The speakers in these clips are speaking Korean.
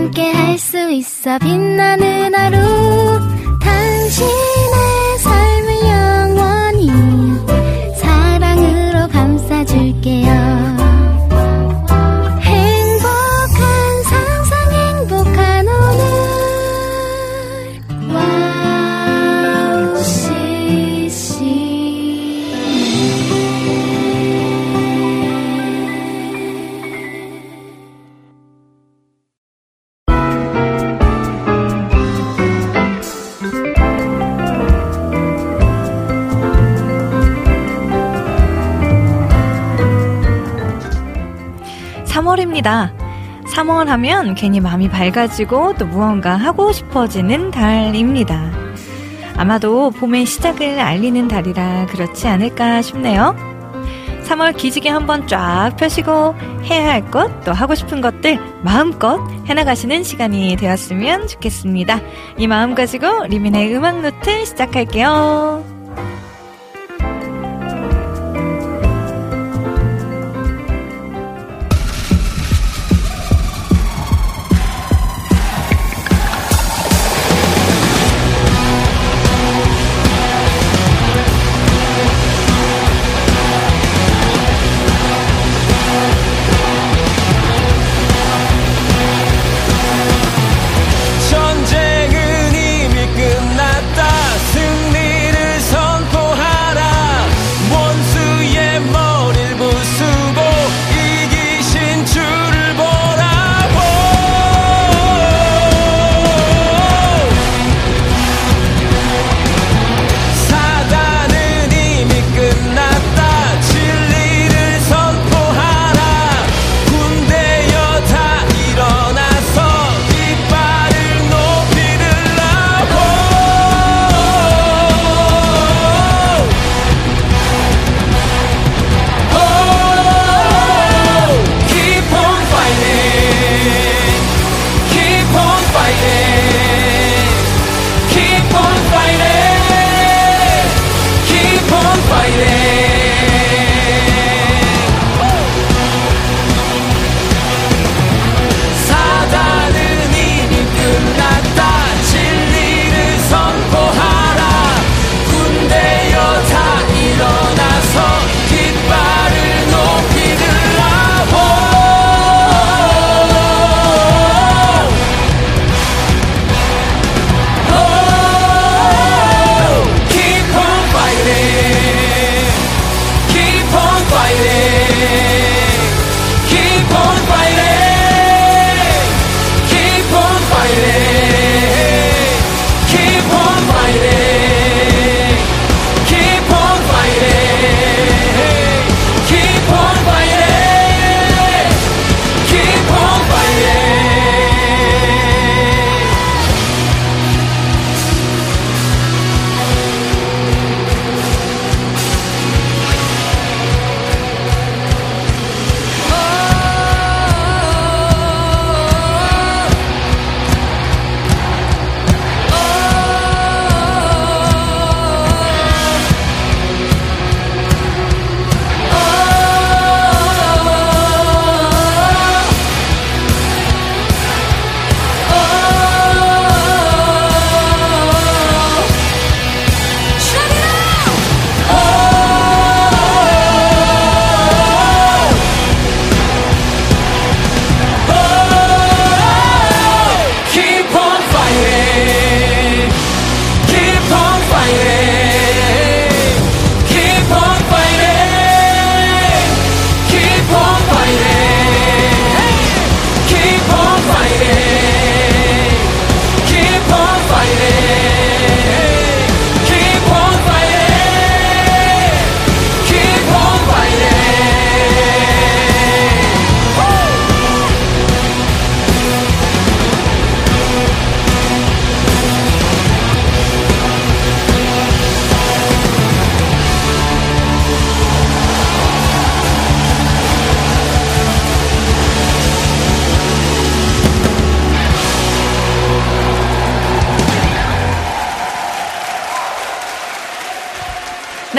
함께 할 수 있어 빛나는 하루 당신의 삶을 영원히 사랑으로 감싸줄게요 (3월입니다) 3월 하면 괜히 마음이 밝아지고 또 무언가 하고 싶어지는 달입니다. 아마도 봄의 시작을 알리는 달이라 그렇지 않을까 싶네요. 3월 기지개 한번 쫙 펴시고 해야 할 것, 또 하고 싶은 것들 마음껏 해나가시는 시간이 되었으면 좋겠습니다. 이 마음 가지고 리민의 음악노트 시작할게요. 전쟁은 이미 끝났다. 승리를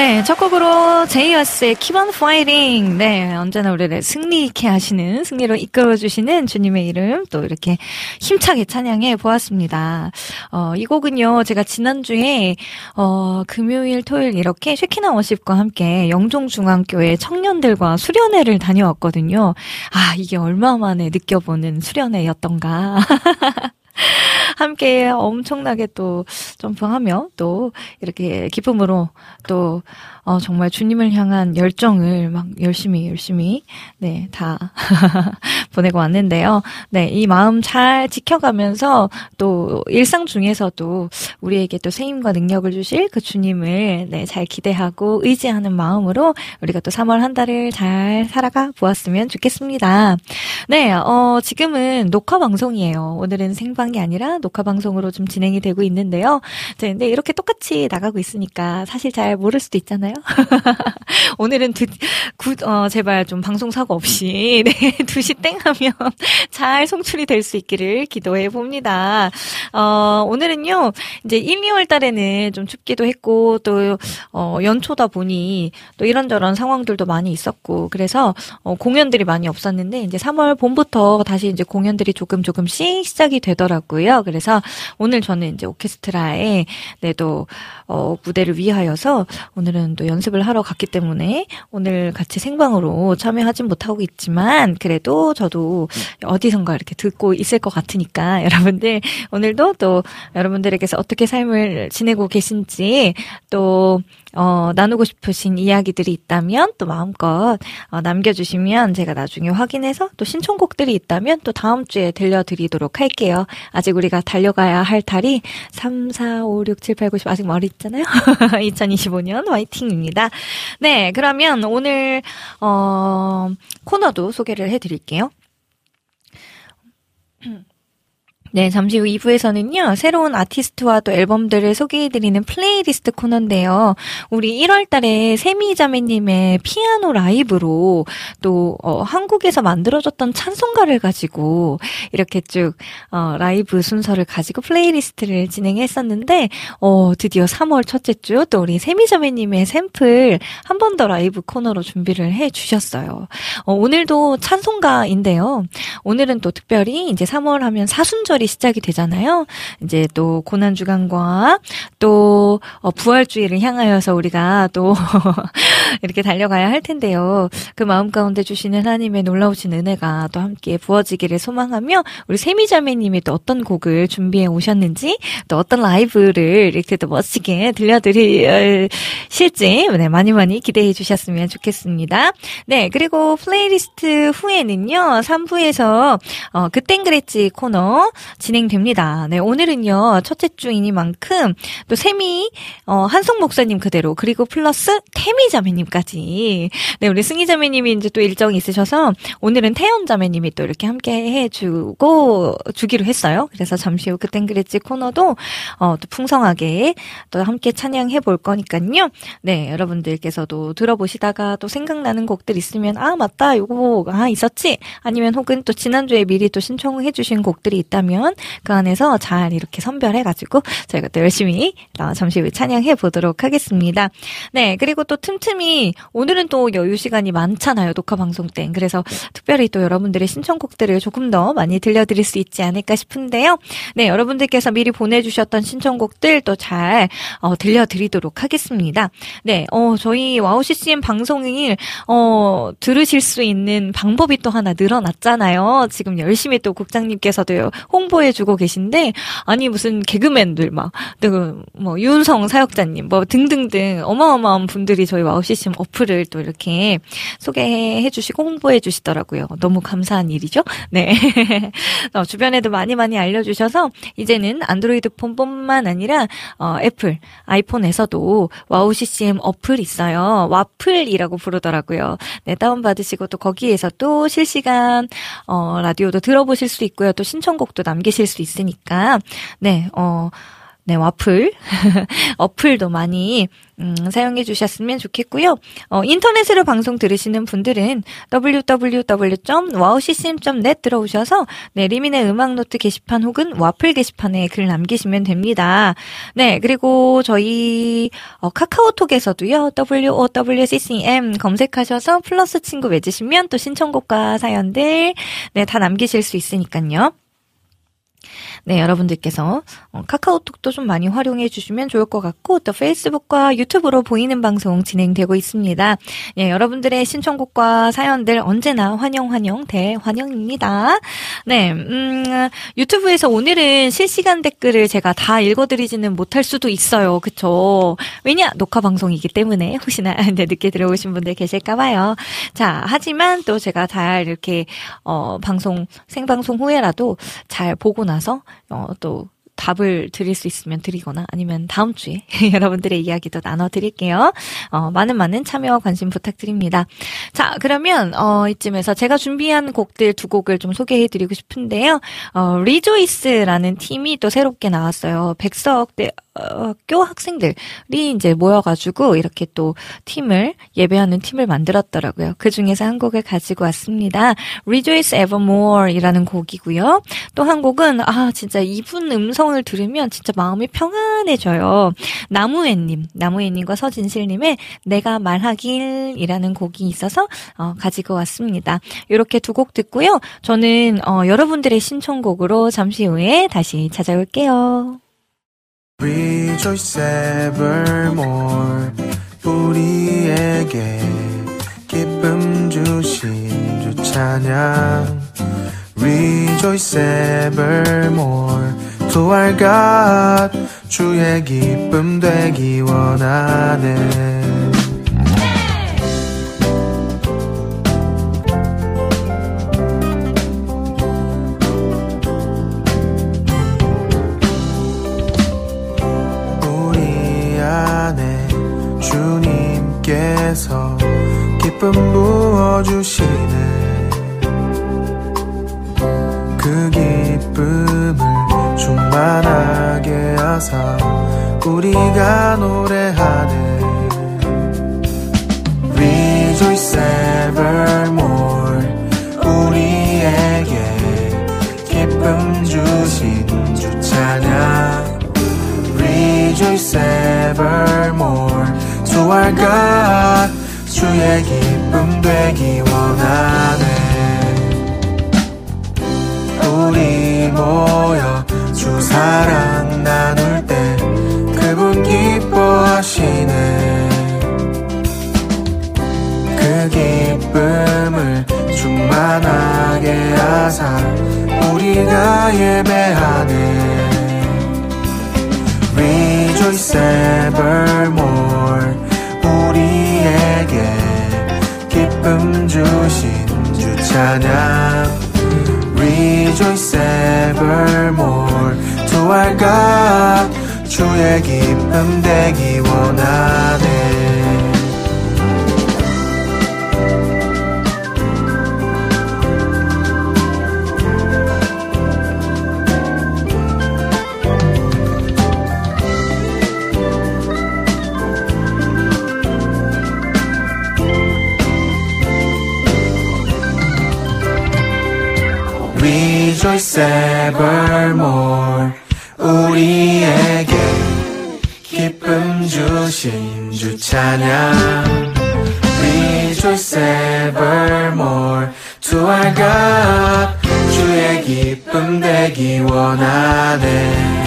네, 첫 곡으로 제이어스의 Keep on Fighting. 네, 언제나 우리를 승리 있게 하시는, 승리로 이끌어주시는 주님의 이름 또 이렇게 힘차게 찬양해 보았습니다. 이 곡은요, 제가 지난주에, 금요일, 토요일 이렇게 쉐키나 워십과 함께 영종중앙교회 청년들과 수련회를 다녀왔거든요. 아, 이게 얼마 만에 느껴보는 수련회였던가. 함께 엄청나게 또 점프하며 또 이렇게 기쁨으로 또 정말 주님을 향한 열정을 막 열심히 네, 다 보내고 왔는데요. 네, 이 마음 잘 지켜가면서 또 일상 중에서도 우리에게 또 새 힘과 능력을 주실 그 주님을 네, 잘 기대하고 의지하는 마음으로 우리가 또 3월 한 달을 잘 살아가 보았으면 좋겠습니다. 네, 지금은 녹화 방송이에요. 오늘은 생방이 아니라 녹화 방송으로 좀 진행이 되고 있는데요. 근데 이렇게 똑같이 나가고 있으니까 사실 잘 모를 수도 있잖아요. 오늘은 제발 좀 방송 사고 없이 네, 2시 땡 하면 잘 송출이 될 수 있기를 기도해 봅니다. 오늘은요, 이제 1, 2월 달에는 좀 춥기도 했고 또 연초다 보니 또 이런저런 상황들도 많이 있었고 그래서 공연들이 많이 없었는데 이제 3월 봄부터 다시 이제 공연들이 조금씩 시작이 되더라고요. 그래서 오늘 저는 이제 오케스트라에 네, 또 무대를 위하여서 오늘은 또 연습을 하러 갔기 때문에 오늘 같이 생방으로 참여하진 못하고 있지만 그래도 저도 어디선가 이렇게 듣고 있을 것 같으니까 여러분들 오늘도 또 여러분들에게서 어떻게 삶을 지내고 계신지 또 나누고 싶으신 이야기들이 있다면 또 마음껏 남겨주시면 제가 나중에 확인해서 또 신청곡들이 있다면 또 다음 주에 들려드리도록 할게요. 아직 우리가 달려가야 할 달이 3, 4, 5, 6, 7, 8, 9, 10 아직 멀리 있잖아요. 2025년 화이팅입니다. 네, 그러면 오늘 코너도 소개를 해드릴게요. 네, 잠시 후 2부에서는요, 새로운 아티스트와 또 앨범들을 소개해드리는 플레이리스트 코너인데요. 우리 1월 달에 세미 자매님의 피아노 라이브로 또, 한국에서 만들어졌던 찬송가를 가지고 이렇게 쭉, 라이브 순서를 가지고 플레이리스트를 진행했었는데, 드디어 3월 첫째 주 또 우리 세미 자매님의 샘플 한 번 더 라이브 코너로 준비를 해 주셨어요. 오늘도 찬송가인데요. 오늘은 또 특별히 이제 3월 하면 사순절이 시작이 되잖아요. 이제 또 고난주간과 또 부활주의를 향하여서 우리가 또 이렇게 달려가야 할 텐데요. 그 마음 가운데 주시는 하나님의 놀라우신 은혜가 또 함께 부어지기를 소망하며 우리 세미자매님이 또 어떤 곡을 준비해 오셨는지 또 어떤 라이브를 이렇게 또 멋지게 들려드리실지 네, 많이 기대해 주셨으면 좋겠습니다. 네, 그리고 플레이리스트 후에는요. 3부에서 그땐 그랬지 코너 진행됩니다. 네, 오늘은요, 첫째 주이니만큼 또 세미, 한송 목사님 그대로, 그리고 플러스 태미 자매님까지. 네, 우리 승희 자매님이 이제 또 일정이 있으셔서 오늘은 태연 자매님이 또 이렇게 함께 주기로 했어요. 그래서 잠시 후 그땐 그랬지 코너도, 또 풍성하게 또 함께 찬양해 볼 거니까요. 네, 여러분들께서도 들어보시다가 또 생각나는 곡들 있으면, 맞다, 요거, 있었지? 아니면 혹은 또 지난주에 미리 또 신청해 주신 곡들이 있다면, 그 안에서 잘 이렇게 선별해가지고 저희가 또 열심히 잠시 후에 찬양해 보도록 하겠습니다. 네, 그리고 또 틈틈이 오늘은 또 여유 시간이 많잖아요. 녹화 방송 때. 그래서 특별히 또 여러분들의 신청곡들을 조금 더 많이 들려드릴 수 있지 않을까 싶은데요. 네, 여러분들께서 미리 보내주셨던 신청곡들 또 잘 들려드리도록 하겠습니다. 네, 저희 와우 CCM 방송을 들으실 수 있는 방법이 또 하나 늘어났잖아요. 지금 열심히 또 국장님께서도 홍보해주고 계신데, 아니, 무슨 개그맨들, 윤성 사역자님, 등등등, 어마어마한 분들이 저희 와우 CCM 어플을 또 이렇게 소개해주시고 홍보해주시더라고요. 너무 감사한 일이죠? 네. 주변에도 많이 알려주셔서, 이제는 안드로이드 폰뿐만 아니라, 애플, 아이폰에서도 와우 CCM 어플 있어요. 와플이라고 부르더라고요. 네, 다운받으시고 또 거기에서 또 실시간, 라디오도 들어보실 수 있고요. 또 신청곡도 남기실 수 있으니까, 네, 네, 와플. 어플도 많이, 사용해 주셨으면 좋겠고요. 인터넷으로 방송 들으시는 분들은 www.wowccm.net 들어오셔서, 네, 리민의 음악노트 게시판 혹은 와플 게시판에 글 남기시면 됩니다. 네, 그리고 저희, 카카오톡에서도요, WOWCCM 검색하셔서 플러스 친구 맺으시면 또 신청곡과 사연들, 네, 다 남기실 수 있으니까요. 네, 여러분들께서 카카오톡도 좀 많이 활용해 주시면 좋을 것 같고 또 페이스북과 유튜브로 보이는 방송 진행되고 있습니다. 네, 여러분들의 신청곡과 사연들 언제나 환영 대환영입니다. 네, 유튜브에서 오늘은 실시간 댓글을 제가 다 읽어드리지는 못할 수도 있어요. 그쵸? 왜냐? 녹화 방송이기 때문에 혹시나 늦게 들어오신 분들 계실까봐요. 자, 하지만 또 제가 잘 이렇게 생방송 후에라도 잘 보고 나서 또 답을 드릴 수 있으면 드리거나 아니면 다음 주에 여러분들의 이야기도 나눠드릴게요. 많은 참여와 관심 부탁드립니다. 자, 그러면 이쯤에서 제가 준비한 곡들 두 곡을 좀 소개해드리고 싶은데요. 리조이스라는 팀이 또 새롭게 나왔어요. 백석대학교 학생들이 이제 모여가지고 이렇게 또 예배하는 팀을 만들었더라고요. 그 중에서 한 곡을 가지고 왔습니다. Rejoice Evermore이라는 곡이고요. 또 한 곡은 진짜 이분 음성을 들으면 진짜 마음이 평안해져요. 나무애님과 서진실님의 내가 말하길이라는 곡이 있어서 가지고 왔습니다. 이렇게 두 곡 듣고요. 저는 여러분들의 신청곡으로 잠시 후에 다시 찾아올게요. Rejoice evermore 우리에게 기쁨 주신 주 찬양 Rejoice evermore To our God 주의 기쁨 되기 원하네 우리 안에 주님께서 기쁨 부어주시네 그 기쁨을 충만하게 하사 우리가 노래하네 Rejoice evermore 우리에게 기쁨 주신 주 찬양 Rejoice evermore To our God 주의 기쁨 되기 원하네 우리 모여 주 사랑 나눌 때 그분 기뻐하시네 그 기쁨을 충만하게 하사 우리가 예배하네 Rejoice evermore 우리에게 기쁨 주신 주 찬양 Rejoice evermore To our God 주의 기쁨 되기 원하네 Rejoice evermore 우리에게 기쁨 주신 주 찬양 Rejoice evermore To our God 주의 기쁨 되기 원하네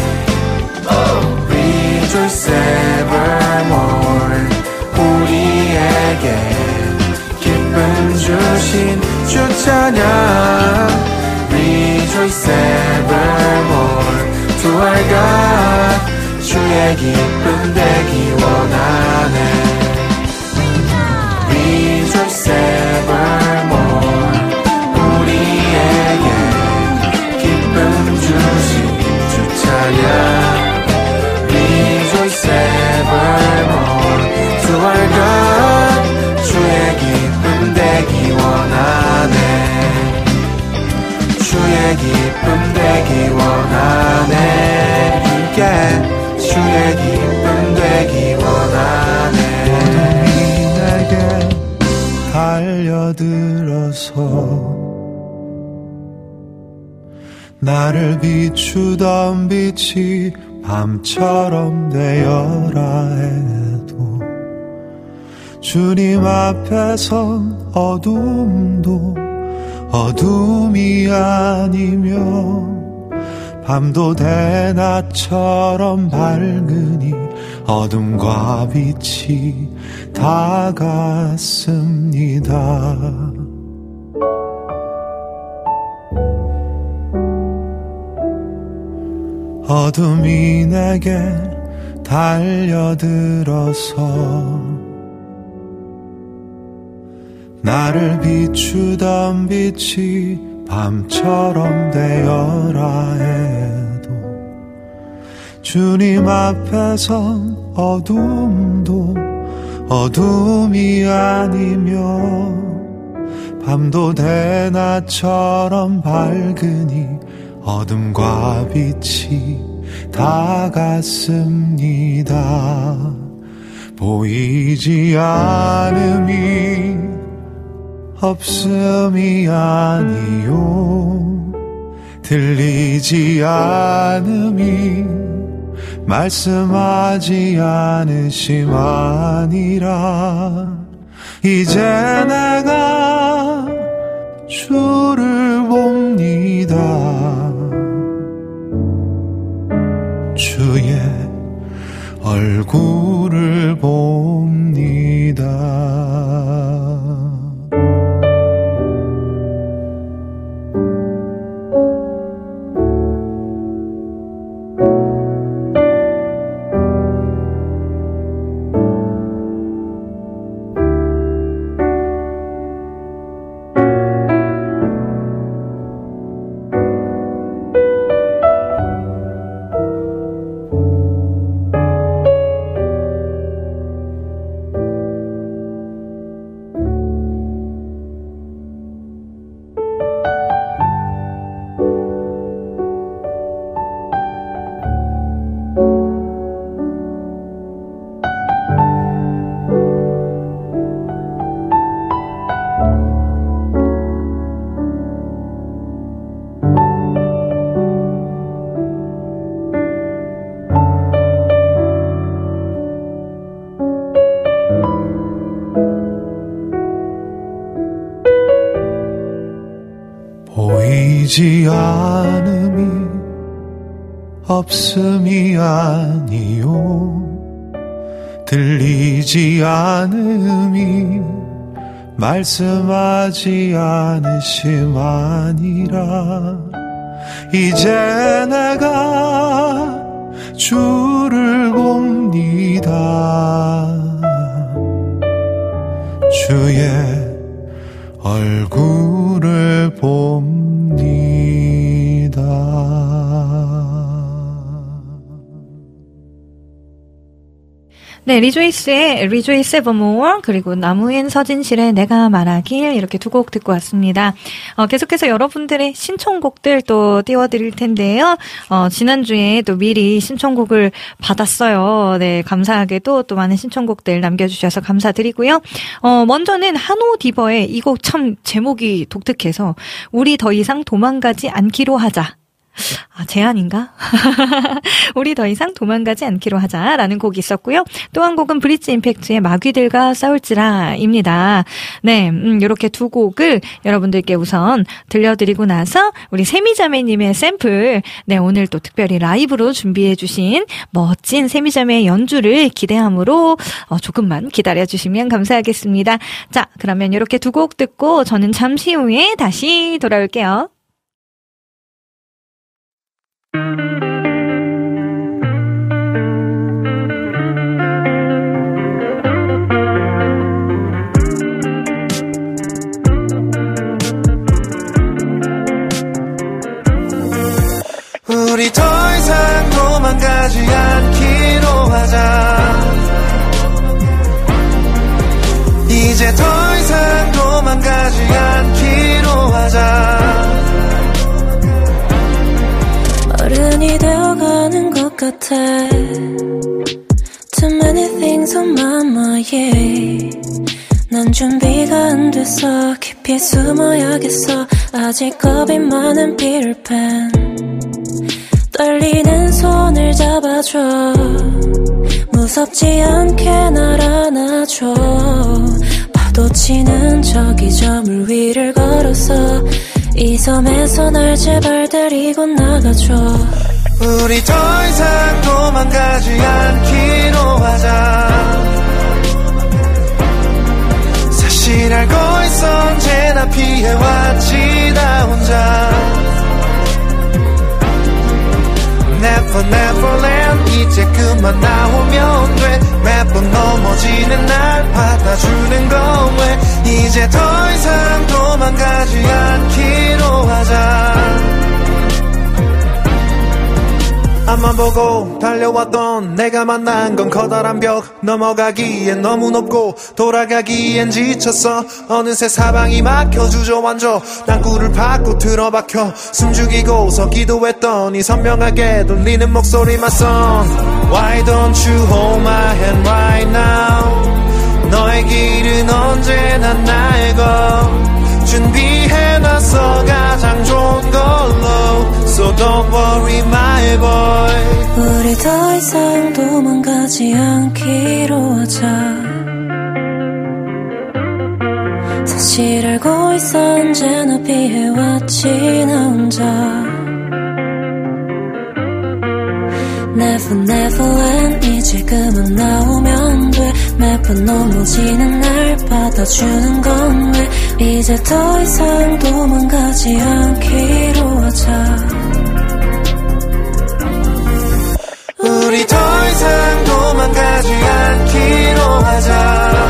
Rejoice evermore 우리에게 기쁨 주신 주 찬양 Rejoice evermore To our God 주의 기쁨 되기 원하네 Rejoice evermore 우리에게 기쁨 주신 주 찬양 Rejoice evermore To our God 주의 기쁨 되기 원하네 주의 기쁨 되기 원하네 함께 들어서 나를 비추던 빛이 밤처럼 되어라 해도 주님 앞에선 어둠도 어둠이 아니며 밤도 대낮처럼 밝으니 어둠과 빛이 다 같습니다. 어둠이 내게 달려들어서 나를 비추던 빛이 밤처럼 되어라 해도 주님 앞에선 어둠도 어둠이 아니며 밤도 대낮처럼 밝으니 어둠과 빛이 다 같습니다. 보이지 않음이 없음이 아니요 들리지 않음이 말씀하지 않으심 아니라 이제 내가 주를 봅니다. 주의 얼굴을 봅니다. 보이지 않음이 없음이 아니요 들리지 않음이 말씀하지 않으심 아니라 이제 내가 주를 봅니다. 주의 얼굴을 봅니다. 네, 리조이스의 Rejoice Evermore 그리고 나무인 서진실의 내가 말하길 이렇게 두 곡 듣고 왔습니다. 계속해서 여러분들의 신청곡들 또 띄워드릴 텐데요. 지난주에 또 미리 신청곡을 받았어요. 네, 감사하게도 또 많은 신청곡들 남겨주셔서 감사드리고요. 먼저는 한호 디버의 이 곡 참 제목이 독특해서 우리 더 이상 도망가지 않기로 하자. 제안인가? 우리 더 이상 도망가지 않기로 하자라는 곡이 있었고요. 또 한 곡은 브릿지 임팩트의 마귀들과 싸울지라입니다. 네, 이렇게 두 곡을 여러분들께 우선 들려드리고 나서 우리 세미자매님의 샘플, 네, 오늘 또 특별히 라이브로 준비해주신 멋진 세미자매의 연주를 기대함으로 조금만 기다려주시면 감사하겠습니다. 자, 그러면 이렇게 두 곡 듣고 저는 잠시 후에 다시 돌아올게요. 우리 더 이상 도망가지 않기로 하자. 이제 더 이상 도망가지 않기로 하자. 어른이 되어가는 것 같아. Too many things on my mind, yeah. 난 준비가 안 됐어. 깊이 숨어야겠어. 아직 겁이 많은 피터팬. 떨리는 손을 잡아줘. 무섭지 않게 날 안아줘. 파도 치는 저기 저 물 위를 걸어서 이 섬에서 날 제발 데리고 나가줘. 우리 더 이상 도망가지 않기로 하자. 사실 알고 있어 언제나 피해왔지 나 혼자. Never Neverland 이제 그만 나오면 돼. 매번 넘어지는 날 받아주는 건 왜 이제 더 이상 도망가지 않기로 하자. 앞만 보고 달려왔던 내가 만난 건 커다란 벽. 넘어가기엔 너무 높고 돌아가기엔 지쳤어. 어느새 사방이 막혀 주저앉아 땅굴을 밟고 틀어박혀 숨죽이고서 기도했더니 선명하게 들리는 목소리만 Son, why don't you hold my hand right now. 너의 길은 언제나 나의 것. 준비해놨어 가장 좋은 걸로. So don't worry my boy. 우리 더 이상 도망가지 않기로 하자. 사실 알고 있어 언제나 피해왔지 나 혼자. Never Neverland 이제 그만 나오면 돼. 매번 넘어지는 날 받아주는 건 왜 이제 더 이상 도망가지 않기로 하자. 우리 더 이상 도망가지 않기로 하자.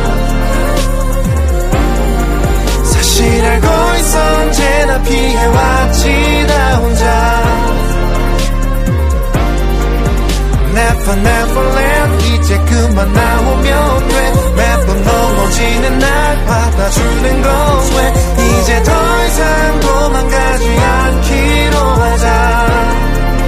사실 알고 있어 언제나 피해왔지 나 혼자. Never Neverland 이제 그만 나오면 돼. 매번 넘어지는 날 받아주는 건 왜 이제 더 이상 도망가지 않기로 하자.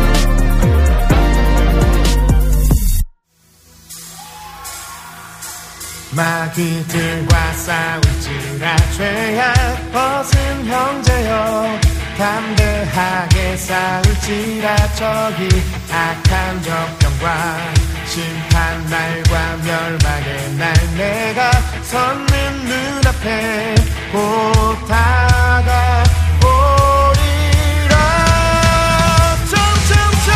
마귀들과 싸울지라 죄악 벗은 형제여 담대하게 싸울지라. 저기 악한 적병과 심판 날과 멸망의 날 내가 섰는 눈앞에 곧 다가오리라. 청청청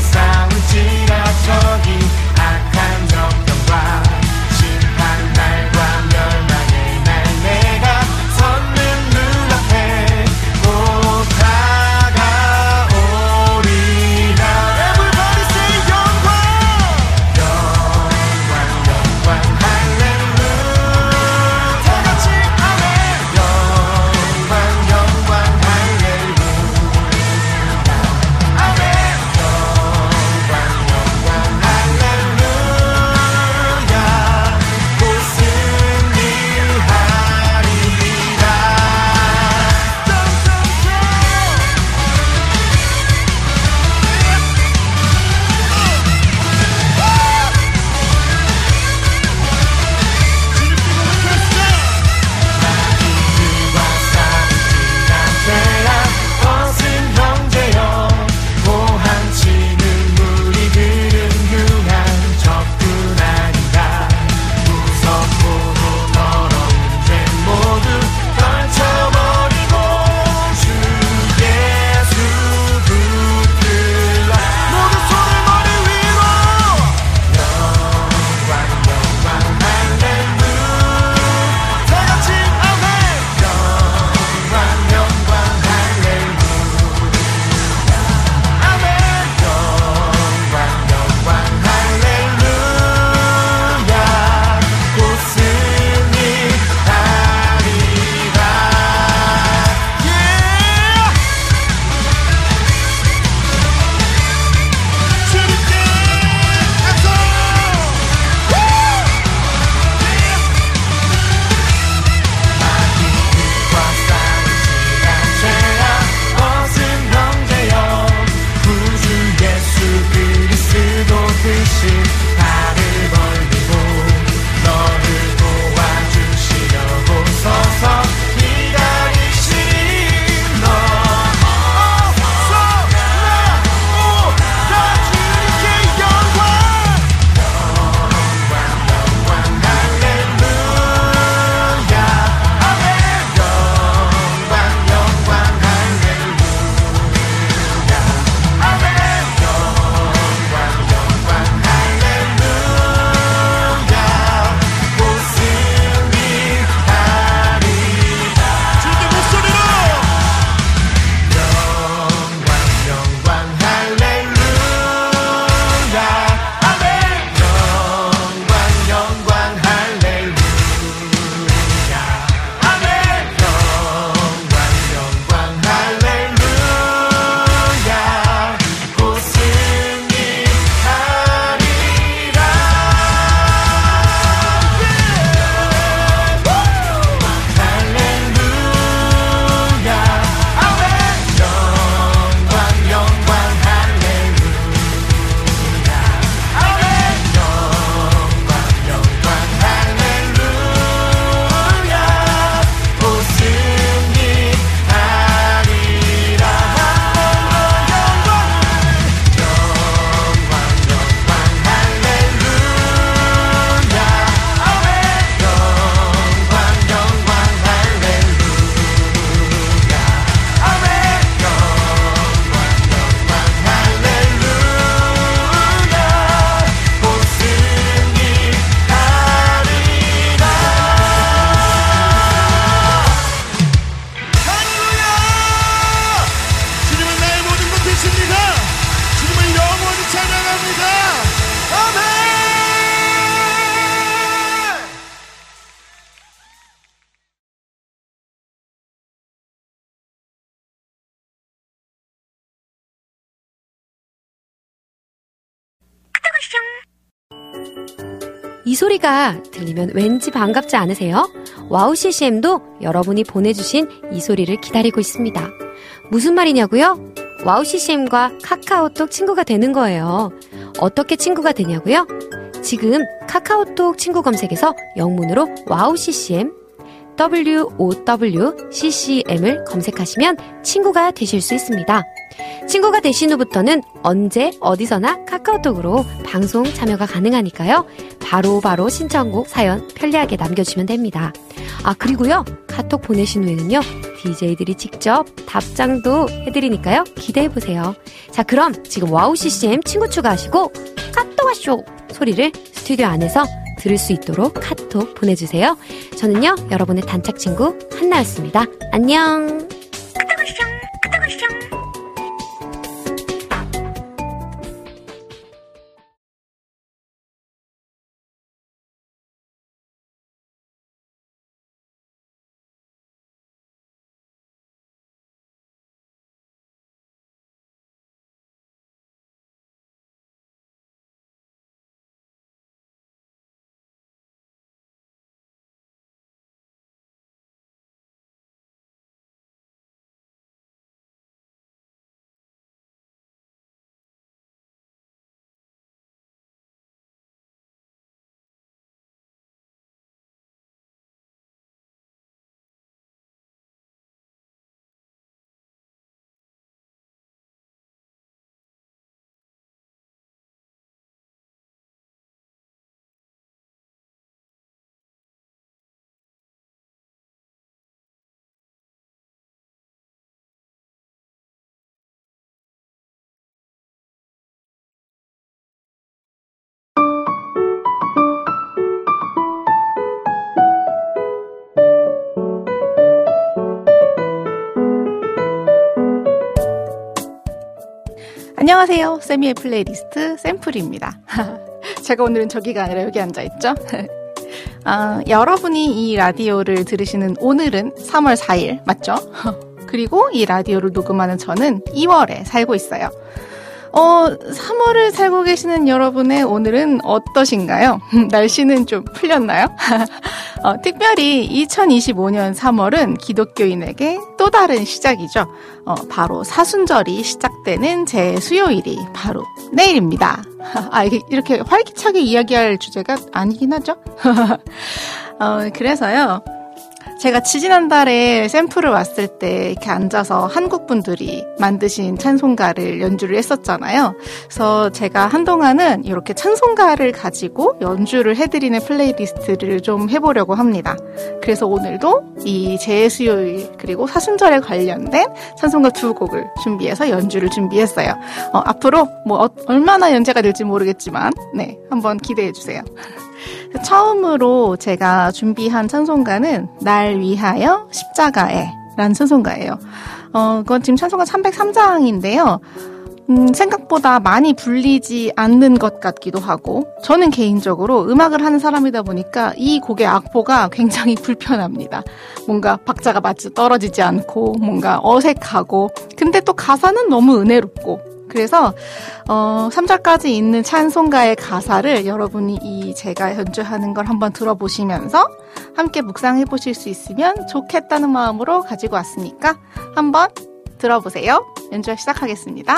저기 악한 적병과 심판 날 이 소리가 들리면 왠지 반갑지 않으세요? 와우 CCM도 여러분이 보내주신 이 소리를 기다리고 있습니다. 무슨 말이냐고요? 와우 CCM과 카카오톡 친구가 되는 거예요. 어떻게 친구가 되냐고요? 지금 카카오톡 친구 검색에서 영문으로 와우 CCM WOWCCM을 검색하시면 친구가 되실 수 있습니다. 친구가 되신 후부터는 언제 어디서나 카카오톡으로 방송 참여가 가능하니까요. 바로 신청곡 사연 편리하게 남겨주시면 됩니다. 아, 그리고요, 카톡 보내신 후에는요, DJ들이 직접 답장도 해드리니까요, 기대해보세요. 자, 그럼 지금 와우 CCM 친구 추가하시고 카톡 와쇼 소리를 스튜디오 안에서 들을 수 있도록 카톡 보내주세요. 저는요, 여러분의 단짝 친구 한나였습니다. 안녕. 안녕하세요. 세미의 플레이리스트 샘플입니다. 제가 오늘은 저기가 아니라 여기 앉아있죠? 여러분이 이 라디오를 들으시는 오늘은 3월 4일 맞죠? 그리고 이 라디오를 녹음하는 저는 2월에 살고 있어요. 3월을 살고 계시는 여러분의 오늘은 어떠신가요? 날씨는 좀 풀렸나요? 특별히 2025년 3월은 기독교인에게 또 다른 시작이죠. 바로 사순절이 시작되는 제 수요일이 바로 내일입니다. 이렇게 활기차게 이야기할 주제가 아니긴 하죠. 그래서요. 제가 지지난달에 샘플을 왔을 때 이렇게 앉아서 한국 분들이 만드신 찬송가를 연주를 했었잖아요. 그래서 제가 한동안은 이렇게 찬송가를 가지고 연주를 해드리는 플레이리스트를 좀 해보려고 합니다. 그래서 오늘도 이 재수요일 그리고 사순절에 관련된 찬송가 2곡을 준비해서 연주를 준비했어요. 앞으로 얼마나 연재가 될지 모르겠지만 네, 한번 기대해주세요. 처음으로 제가 준비한 찬송가는 날 위하여 십자가에 라는 찬송가예요. 그건 지금 찬송가 303장인데요. 생각보다 많이 불리지 않는 것 같기도 하고 저는 개인적으로 음악을 하는 사람이다 보니까 이 곡의 악보가 굉장히 불편합니다. 뭔가 박자가 맞지 떨어지지 않고 뭔가 어색하고 근데 또 가사는 너무 은혜롭고 그래서 3절까지 있는 찬송가의 가사를 여러분이 제가 연주하는 걸 한번 들어보시면서 함께 묵상해 보실 수 있으면 좋겠다는 마음으로 가지고 왔으니까 한번 들어보세요. 연주 시작하겠습니다.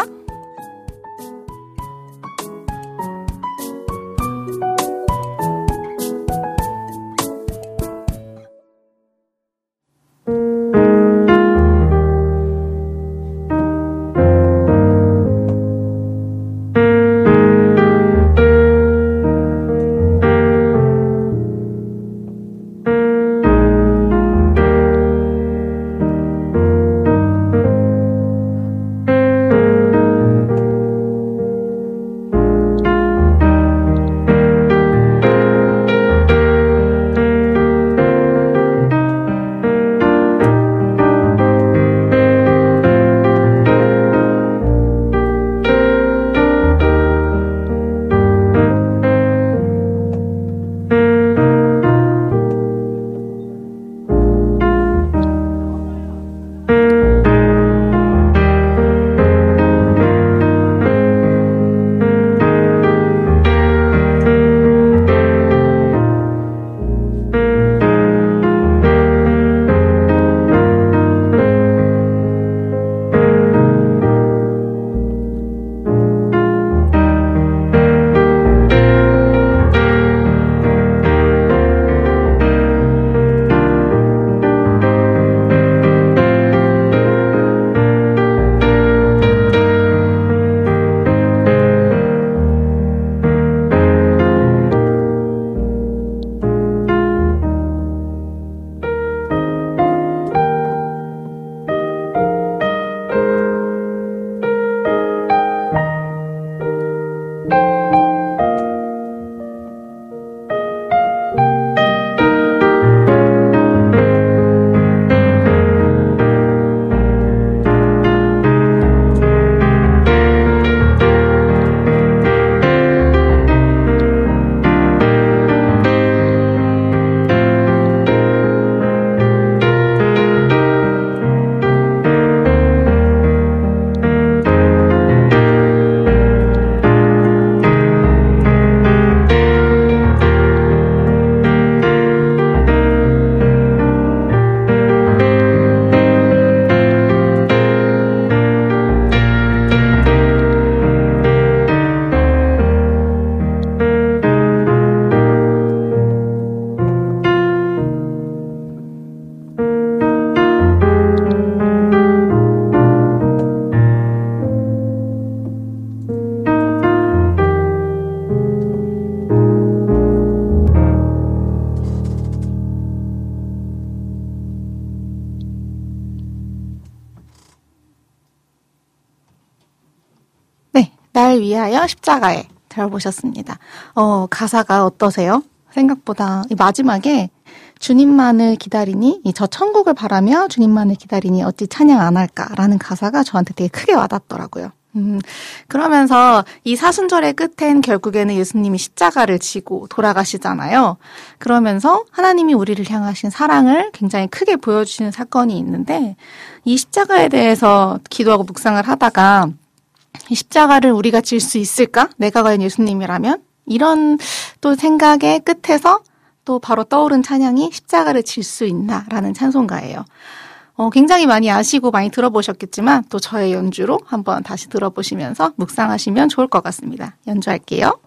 나를 위하여 십자가에 들어보셨습니다. 가사가 어떠세요? 생각보다 이 마지막에 주님만을 기다리니 저 천국을 바라며 주님만을 기다리니 어찌 찬양 안 할까라는 가사가 저한테 되게 크게 와닿더라고요. 그러면서 이 사순절의 끝엔 결국에는 예수님이 십자가를 지고 돌아가시잖아요. 그러면서 하나님이 우리를 향하신 사랑을 굉장히 크게 보여주시는 사건이 있는데 이 십자가에 대해서 기도하고 묵상을 하다가 이 십자가를 우리가 질 수 있을까? 내가 과연 예수님이라면? 이런 또 생각의 끝에서 또 바로 떠오른 찬양이 십자가를 질 수 있나라는 찬송가예요. 굉장히 많이 아시고 많이 들어보셨겠지만 또 저의 연주로 한번 다시 들어보시면서 묵상하시면 좋을 것 같습니다. 연주할게요.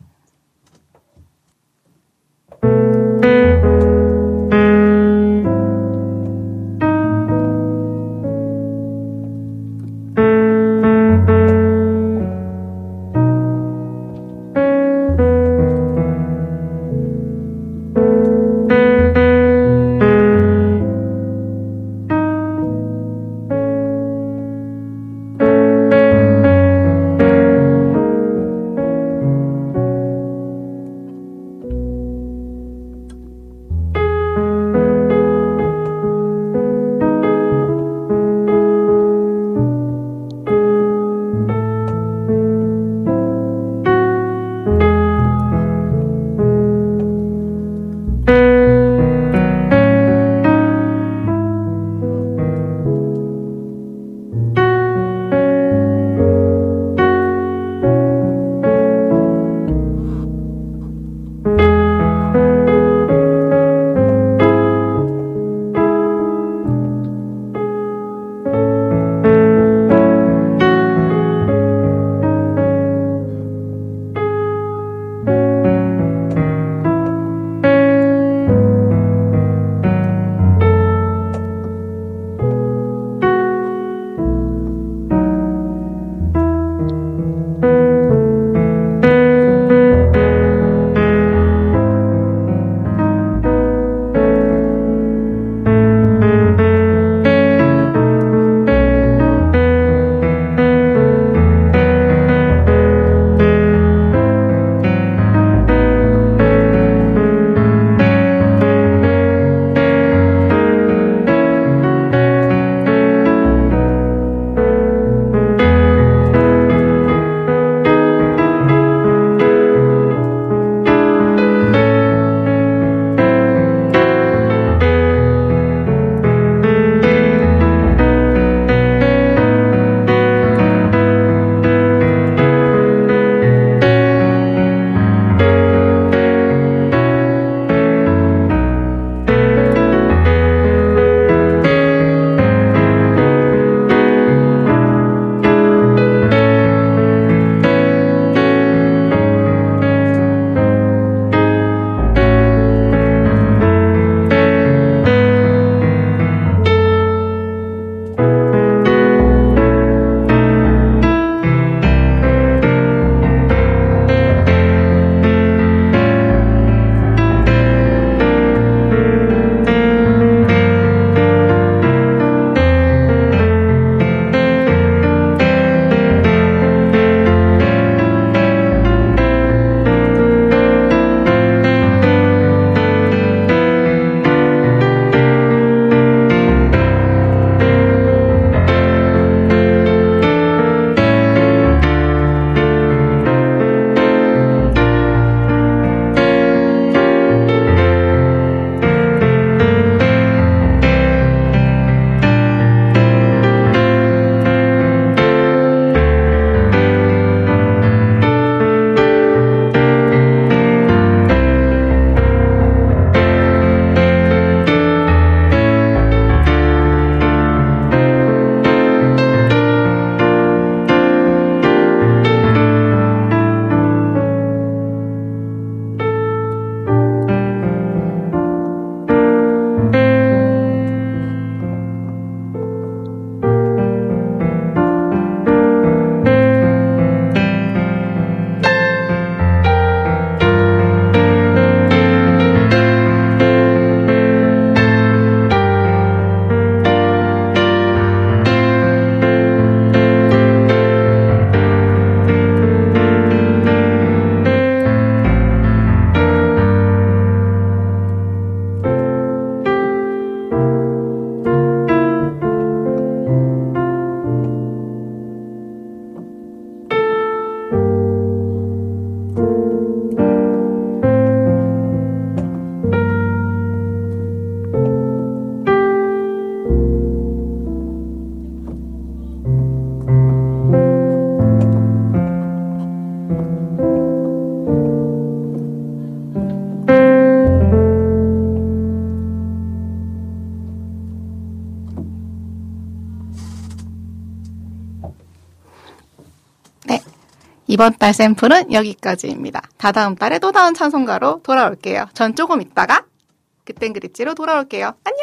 이번 달 샘플은 여기까지입니다. 다다음 달에 또 다른 찬송가로 돌아올게요. 전 조금 있다가 그땐 그랬지로 돌아올게요. 안녕!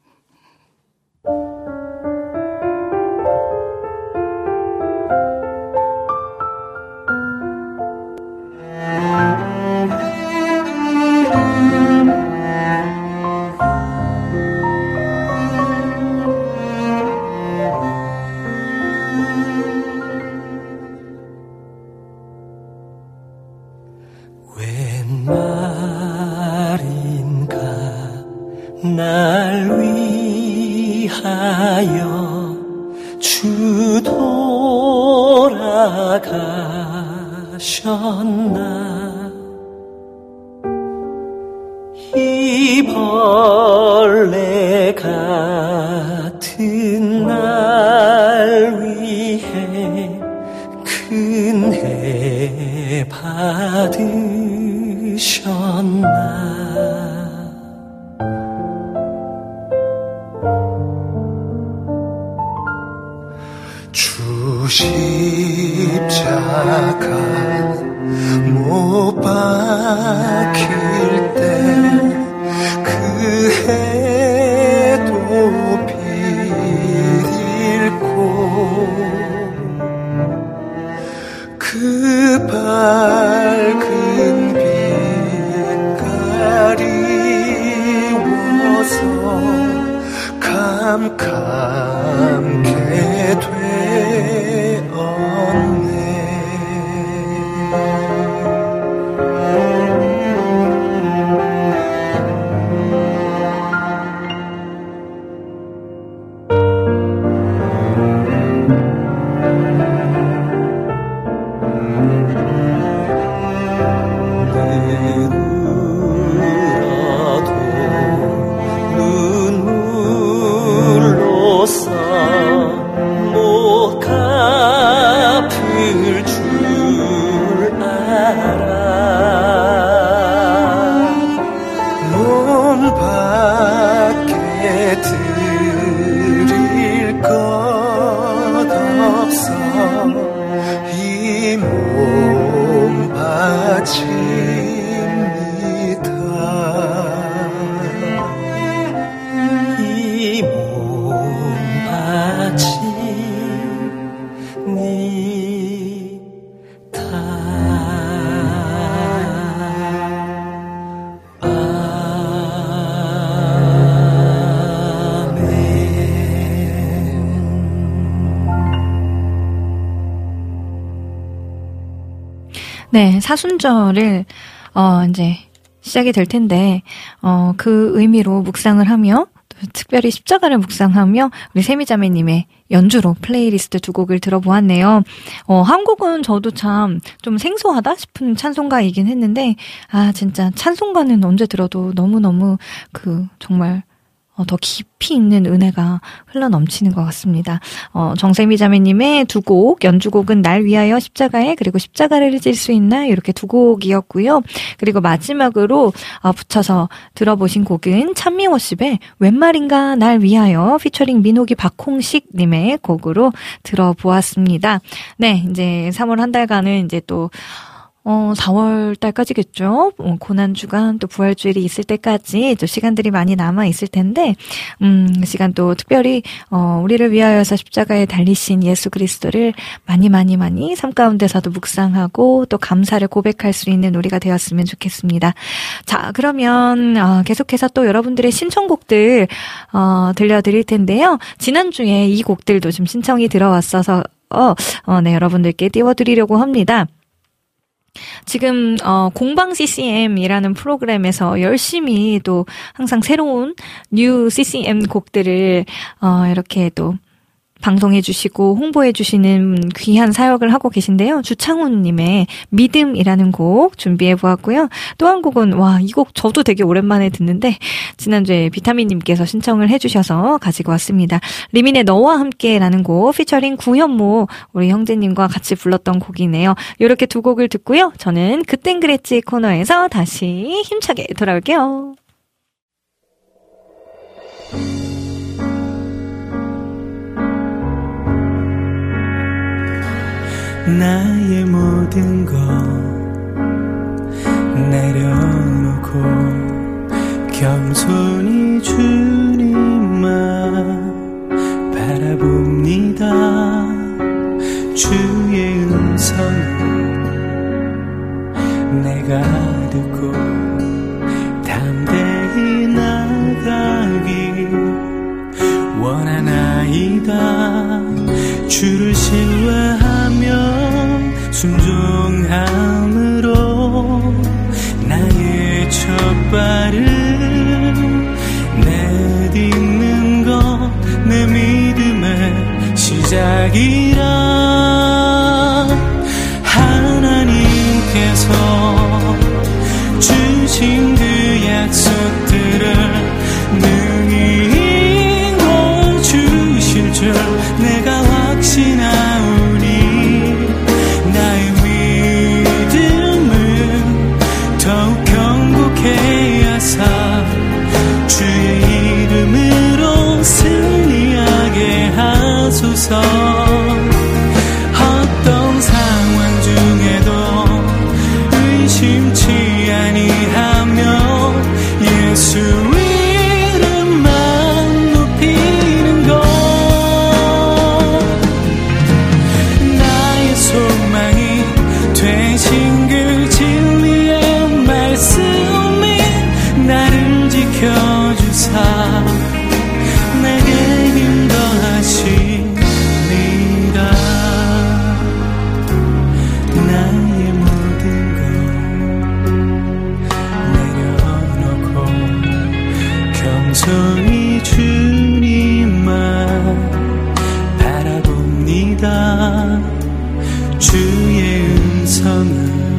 날 위하여 주 돌아가셨나 이 벌레 같은 날 위해 큰해 받으셨나 십자가 못 박힐 때 그 해도 빛 잃고 그 밝은 빛 가리워서 캄캄게 되었네 네, 사순절을 이제 시작이 될 텐데 그 의미로 묵상을 하며 또 특별히 십자가를 묵상하며 우리 세미자매님의 연주로 플레이리스트 두 곡을 들어보았네요. 한 곡은 저도 참 좀 생소하다 싶은 찬송가이긴 했는데 진짜 찬송가는 언제 들어도 너무너무 정말 더 깊이 있는 은혜가 흘러넘치는 것 같습니다. 정세미 자매님의 두 곡, 연주곡은 날 위하여 십자가에 그리고 십자가를 질 수 있나 이렇게 두 곡이었고요. 그리고 마지막으로 붙여서 들어보신 곡은 찬미워십의 웬 말인가 날 위하여 피처링 민호기 박홍식 님의 곡으로 들어보았습니다. 네, 이제 3월 한 달간은 이제 또 4월 달까지겠죠. 고난주간 또 부활주일이 있을 때까지 또 시간들이 많이 남아 있을 텐데, 그 시간 또 특별히, 우리를 위하여서 십자가에 달리신 예수 그리스도를 많이 삶 가운데서도 묵상하고 또 감사를 고백할 수 있는 우리가 되었으면 좋겠습니다. 자, 그러면, 계속해서 또 여러분들의 신청곡들, 들려드릴 텐데요. 지난주에 이 곡들도 좀 신청이 들어왔어서, 네, 여러분들께 띄워드리려고 합니다. 지금 공방 CCM이라는 프로그램에서 열심히 또 항상 새로운 뉴 CCM 곡들을 이렇게 또 방송해 주시고 홍보해 주시는 귀한 사역을 하고 계신데요. 주창훈 님의 믿음이라는 곡 준비해 보았고요. 또 한 곡은 이 곡 저도 되게 오랜만에 듣는데 지난주에 비타민 님께서 신청을 해 주셔서 가지고 왔습니다. 리민의 너와 함께라는 곡 피처링 구현모 우리 형제님과 같이 불렀던 곡이네요. 이렇게 두 곡을 듣고요. 저는 그땐 그랬지 코너에서 다시 힘차게 돌아올게요. 나의 모든 것 내려놓고 겸손히 주님만 바라봅니다. 주의 음성을 내가 듣고 담대히 나가기 원하나이다. 주를 신뢰하며 순종함으로 나의 첫발을 내딛는 것 내 믿음의 시작이라. 하나님께서 주신 그 약속들을 능히 이루어주실 줄 내가 확신하오니 나의 믿음을 더욱 경고케 하사 주의 이름으로 승리하게 하소서. 어떤 상황 중에도 의심치 아니하며 예수 이름만 높이는 것 나의 소망이 되신 그 진리의 말씀이 나를 지켜주사 내게 힘 더하시니라. 나의 모든 것 내려놓고 겸손히 주님만 바라봅니다. 주의 음성을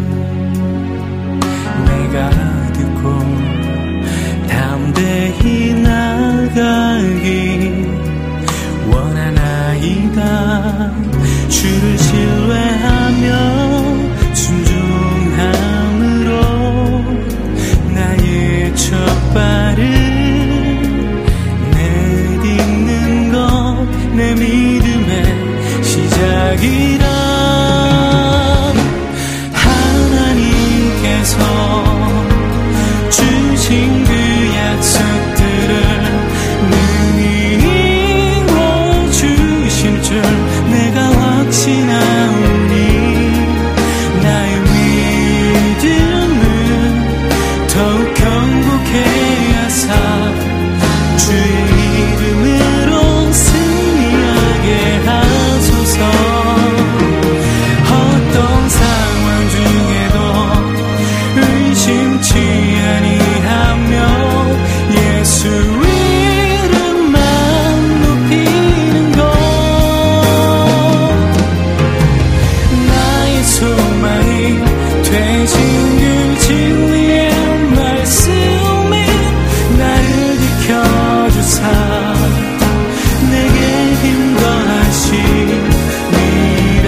내가 듣고 담대히 나가기 원하나이다. 주를 신뢰하며 순종함으로 나의 첫발을 내딛는 것 내 믿음의 시작이라. 하나님께서 주신 그 약속들을 능히 이루어주실 줄 내가 확신하오니 나의 믿음을 더욱 경고케 하사 주의 이름으로 승리하게 하소서. 어떤 상황 중에도 의심치 아니하며 예수 이름만 높이는 것 나의 소망이 되신 그 진리의 말씀이 나를 지켜주사 내게 힘 더하시니라.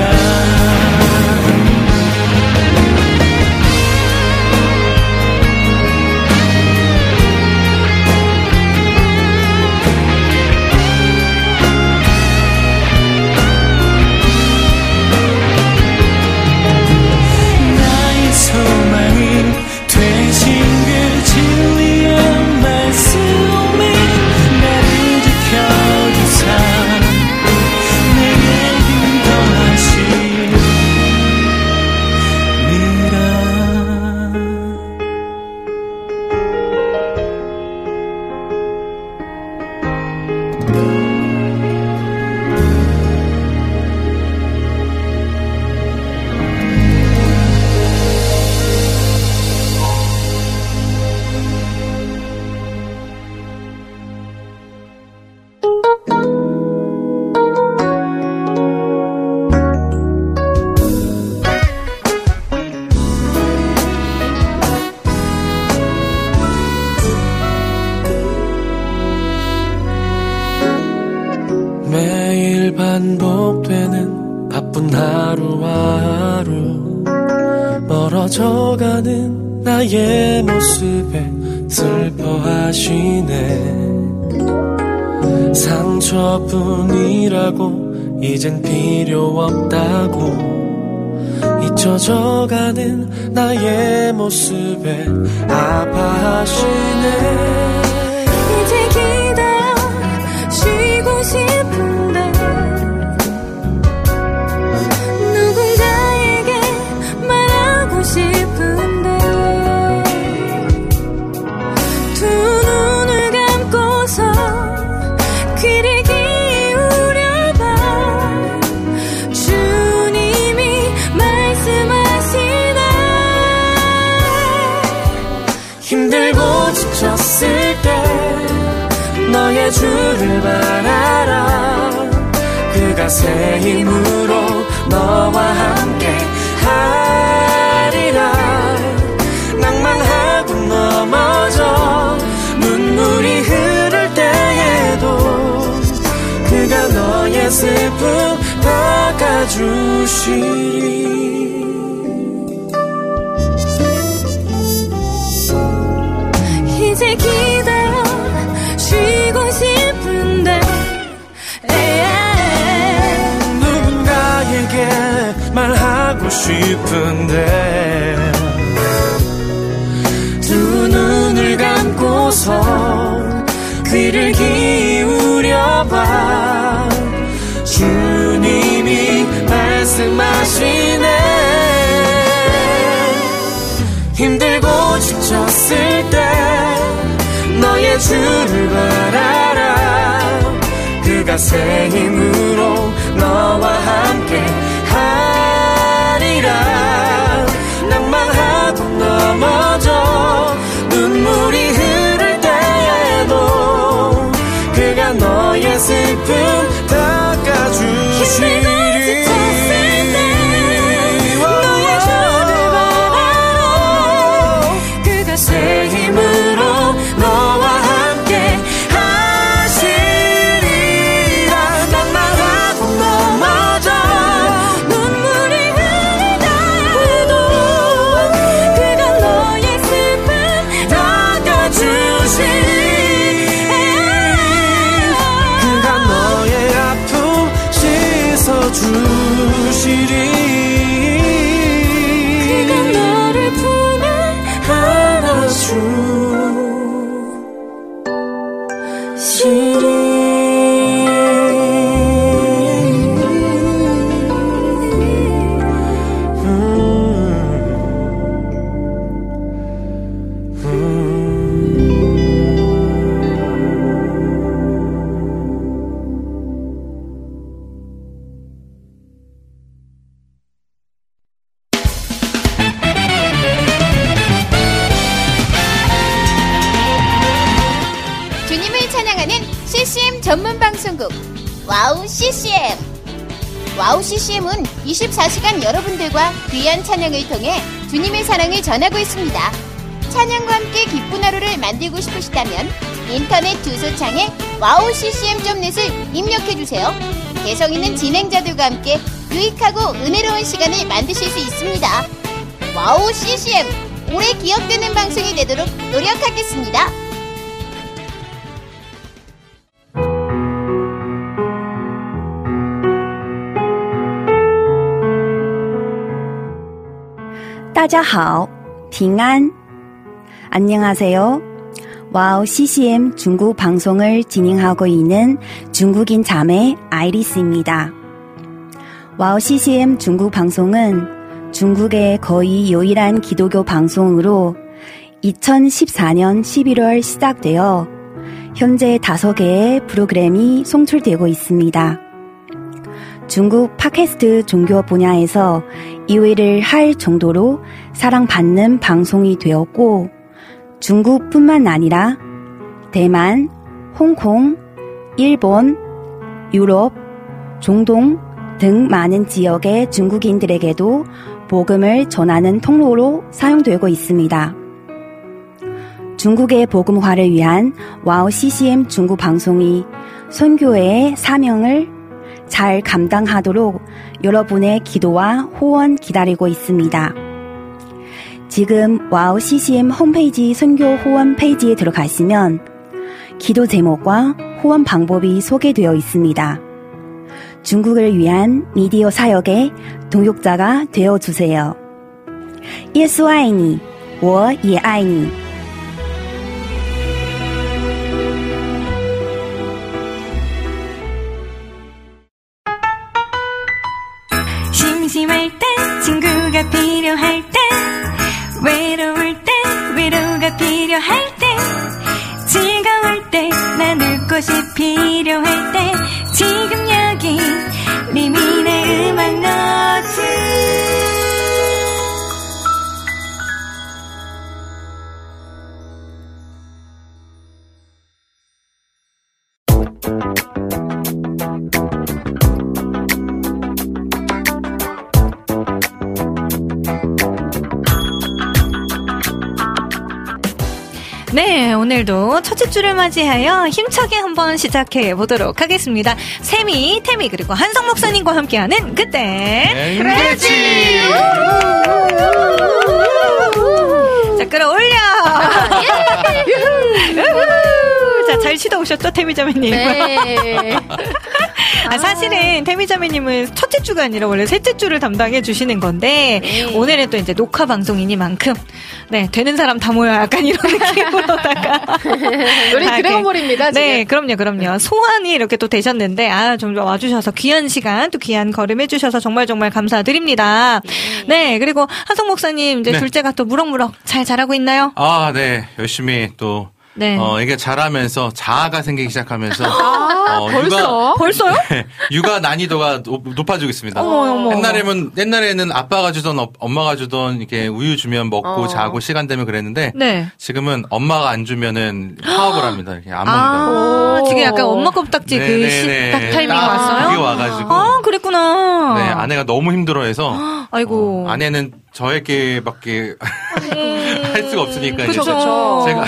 나의 소망이 되신 그 진리의 말씀이 나를 지켜주사 내게 힘 더하시니라. 매일 반복되는 바쁜 하루하루 멀어져가는 나의 모습에 슬퍼하시네. 상처뿐이라고 이젠 필요 없다고 잊혀져가는 나의 모습에 아파하시네. 이제 기다려 쉬고 싶은데 누군가에게 말하고 싶은데 두 눈을 감고서 귀를 기울여봐. 주님이 말씀하시네. 힘들고 지쳤을 때 너의 주를 바라라. 그가 새 힘으로 너와 함께 하리라. 낭만하고 넘어져 눈물이 흐를 때에도 그가 너의 슬픔 닦아주시리. 이제 기다려 쉬고 싶은데 누군가에게 말하고 싶은데 두 눈을 감고서 귀를 기울여봐. 주님이 말씀하시네. 힘들고 지쳤을 때 너의 주를 바라라. 그가 새 힘으로 너와 함께 하리라. 낭만하고 넘어져 눈물이 흐를 때에도 그가 너의 슬픔 닦아주시리. 새 힘으로 너와 함께 하시리라. 낭만하고 넘어져 눈물이 흐르다 해도 그가 너의 슬픔 닦아주시리. 그가 너의 아픔 씻어주시리. 그가 너를 품에 전문 방송국 와우 CCM. 와우 CCM은 24시간 여러분들과 귀한 찬양을 통해 주님의 사랑을 전하고 있습니다. 찬양과 함께 기쁜 하루를 만들고 싶으시다면 인터넷 주소창에 와우 CCM.net을 입력해주세요. 개성 있는 진행자들과 함께 유익하고 은혜로운 시간을 만드실 수 있습니다. 와우 CCM, 오래 기억되는 방송이 되도록 노력하겠습니다. 다자하오, 빙안. 안녕하세요. 와우 CCM 중국 방송을 진행하고 있는 중국인 자매 아이리스입니다. 와우 CCM 중국 방송은 중국의 거의 유일한 기독교 방송으로 2014년 11월 시작되어 현재 5개의 프로그램이 송출되고 있습니다. 중국 팟캐스트 종교 분야에서 2위를 할 정도로 사랑받는 방송이 되었고, 중국뿐만 아니라 대만, 홍콩, 일본, 유럽, 중동 등 많은 지역의 중국인들에게도 복음을 전하는 통로로 사용되고 있습니다. 중국의 복음화를 위한 와우 CCM 중국 방송이 선교회의 사명을 잘 감당하도록 여러분의 기도와 후원 기다리고 있습니다. 지금 와우 CCM 홈페이지 선교 후원 페이지에 들어가시면 기도 제목과 후원 방법이 소개되어 있습니다. 중국을 위한 미디어 사역의 동역자가 되어주세요. 耶稣爱你，我也爱你。 심심할 때 친구가 필요할 때 외로울 때 위로가 필요할 때 즐거울 때 나눌 곳이 필요할 때 지금 여기 리민의 음악 노트. 네, 오늘도 첫째 주를 맞이하여 힘차게 한번 시작해 보도록 하겠습니다. 세미, 태미 그리고 한성 목사님과 함께하는 그때 그랬지. 자, 끌어올려. 자, 잘 쉬다 오셨죠, 태미자매님? 네. 사실은 태미자매님은 첫째 주가 아니라 원래 셋째 주를 담당해 주시는 건데 오늘은 또 이제 녹화 방송이니만큼 네, 되는 사람 다 모여 약간 이런 느낌으로다가 우리 드래곤볼입니다. 지금. 네, 그럼요. 소환이 이렇게 또 되셨는데 좀 와주셔서 귀한 시간 또 귀한 걸음 해주셔서 정말 감사드립니다. 네, 그리고 한성 목사님 이제 둘째가 또 무럭무럭 잘 자라고 있나요? 아, 네, 열심히 또. 네. 이게 자라면서 자아가 생기기 시작하면서 벌써요? 네, 육아 난이도가 높아지고 있습니다. 어머. 옛날에는 아빠가 주던 엄마가 주던 이렇게 우유 주면 먹고 자고 시간 되면 그랬는데 네. 지금은 엄마가 안 주면은 파업을 합니다. 이렇게 안 먹는다. 지금 약간 엄마 껍딱지 그 식탁 타이밍 왔어요? 그게 와가지고. 그랬구나. 네, 아내가 너무 힘들어해서. 아이고. 아내는 저에게밖에 할 수가 없으니까. 그쵸. 제가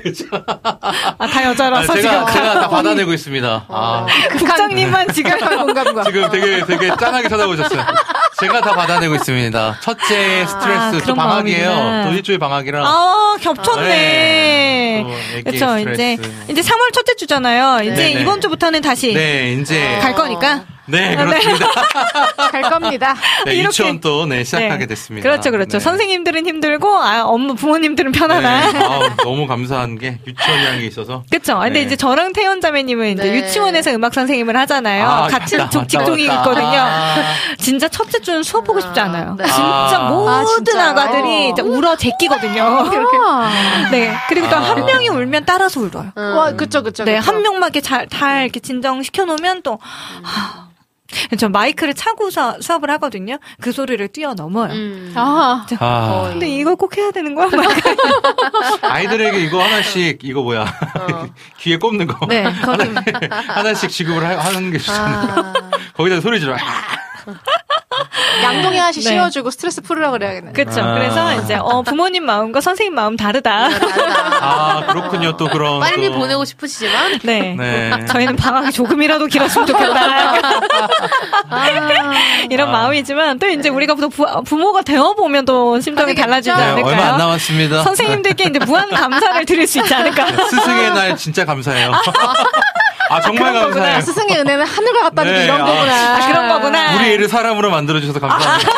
다 여자라서 제가 다 받아내고 있습니다. 국장님만 지금 뭔가 지금 되게 짠하게 쳐다보셨어요. 제가 다 받아내고 있습니다. 첫째 스트레스 또 방학이에요. 또 일주일 방학이라. 겹쳤네. 네. 그렇죠. 이제 3월 첫째 주잖아요. 이제 네네. 이번 주부터는 다시 이제 갈 거니까. 네, 그렇습니다. 갈 겁니다. 네, 유치원 또 시작하게 됐습니다. 그렇죠. 네. 선생님들은 힘들고 부모님들은 편하나. 네. 너무 감사한 게 유치원이라는 게 있어서. 그렇죠. 근데 이제 저랑 태연 자매님은 이제 유치원에서 음악 선생님을 하잖아요. 같은 직종이 있거든요. 진짜 첫째 주는 수업 보고 싶지 않아요. 진짜 모든 아가들이 진짜 울어 제끼거든요. 네. 그리고 또 한 명이 울면 따라서 울어요. 그쵸. 네, 한 명만 이렇게 다 이렇게 진정시켜 놓으면 또 저 마이크를 차고 수업을 하거든요. 그 소리를 뛰어넘어요. 근데 이걸 꼭 해야 되는 거야? 아이들에게 이거 하나씩 귀에 꼽는 거. 네, 하나씩 지급을 하는 게 좋잖아요. 거기다 소리 질러. 양동이 하나씩 씌워주고 스트레스 풀으라고 그래야겠네. 그렇죠. 그래서 이제 부모님 마음과 선생님 마음 다르다. 그렇군요. 또 그런 빨리 보내고 싶으시지만 네. 저희는 방학이 조금이라도 길었으면 좋겠다. 이런 마음이지만 또 이제 우리가 또 부모가 되어 보면 또 심정이 달라지지 않을까요? 얼마 안 남았습니다. 선생님들께 이제 무한 감사를 드릴 수 있지 않을까? 스승의 날 진짜 감사해요. 정말 감사해요. 스승의 은혜는 하늘과 같다는 게 이런 거구나. 그런 거구나. 우리 애를 사람으로 만들어주셔서 감사합니다.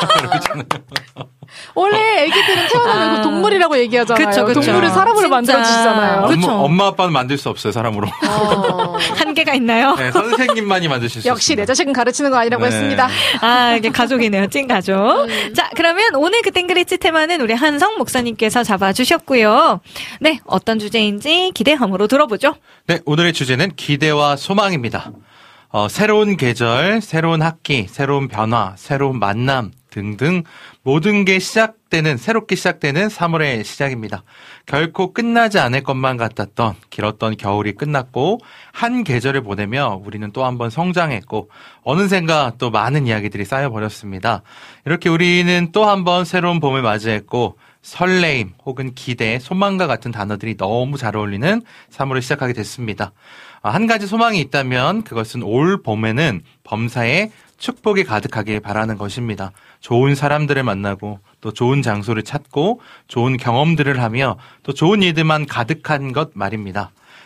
원래 애기들은 태어나면 동물이라고 얘기하잖아요. 그쵸. 동물을 사람으로 만들어주시잖아요. 엄마 아빠는 만들 수 없어요, 사람으로. 한계가 있나요? 네, 선생님만이 만드실 수 역시 있습니다. 내 자식은 가르치는 거 아니라고 했습니다. 이게 가족이네요. 찐 가족. 자, 그러면 오늘 그 땡그레치 테마는 우리 한성 목사님께서 잡아주셨고요. 네, 어떤 주제인지 기대함으로 들어보죠. 네, 오늘의 주제는 기대와 소망입니다. 새로운 계절, 새로운 학기, 새로운 변화, 새로운 만남 등등 모든 게 새롭게 시작되는 3월의 시작입니다. 결코 끝나지 않을 것만 같았던 길었던 겨울이 끝났고 한 계절을 보내며 우리는 또 한 번 성장했고 어느샌가 또 많은 이야기들이 쌓여버렸습니다. 이렇게 우리는 또 한 번 새로운 봄을 맞이했고 설레임 혹은 기대, 소망과 같은 단어들이 너무 잘 어울리는 3월을 시작하게 됐습니다. 한 가지 소망이 있다면 그것은 올 봄에는 범사에 축복이 가득하길 바라는 것입니다. 좋은 사람들을 만나고 또 좋은 장소를 찾고 좋은 경험들을 하며 또 좋은 일들만 가득한 것 말입니다.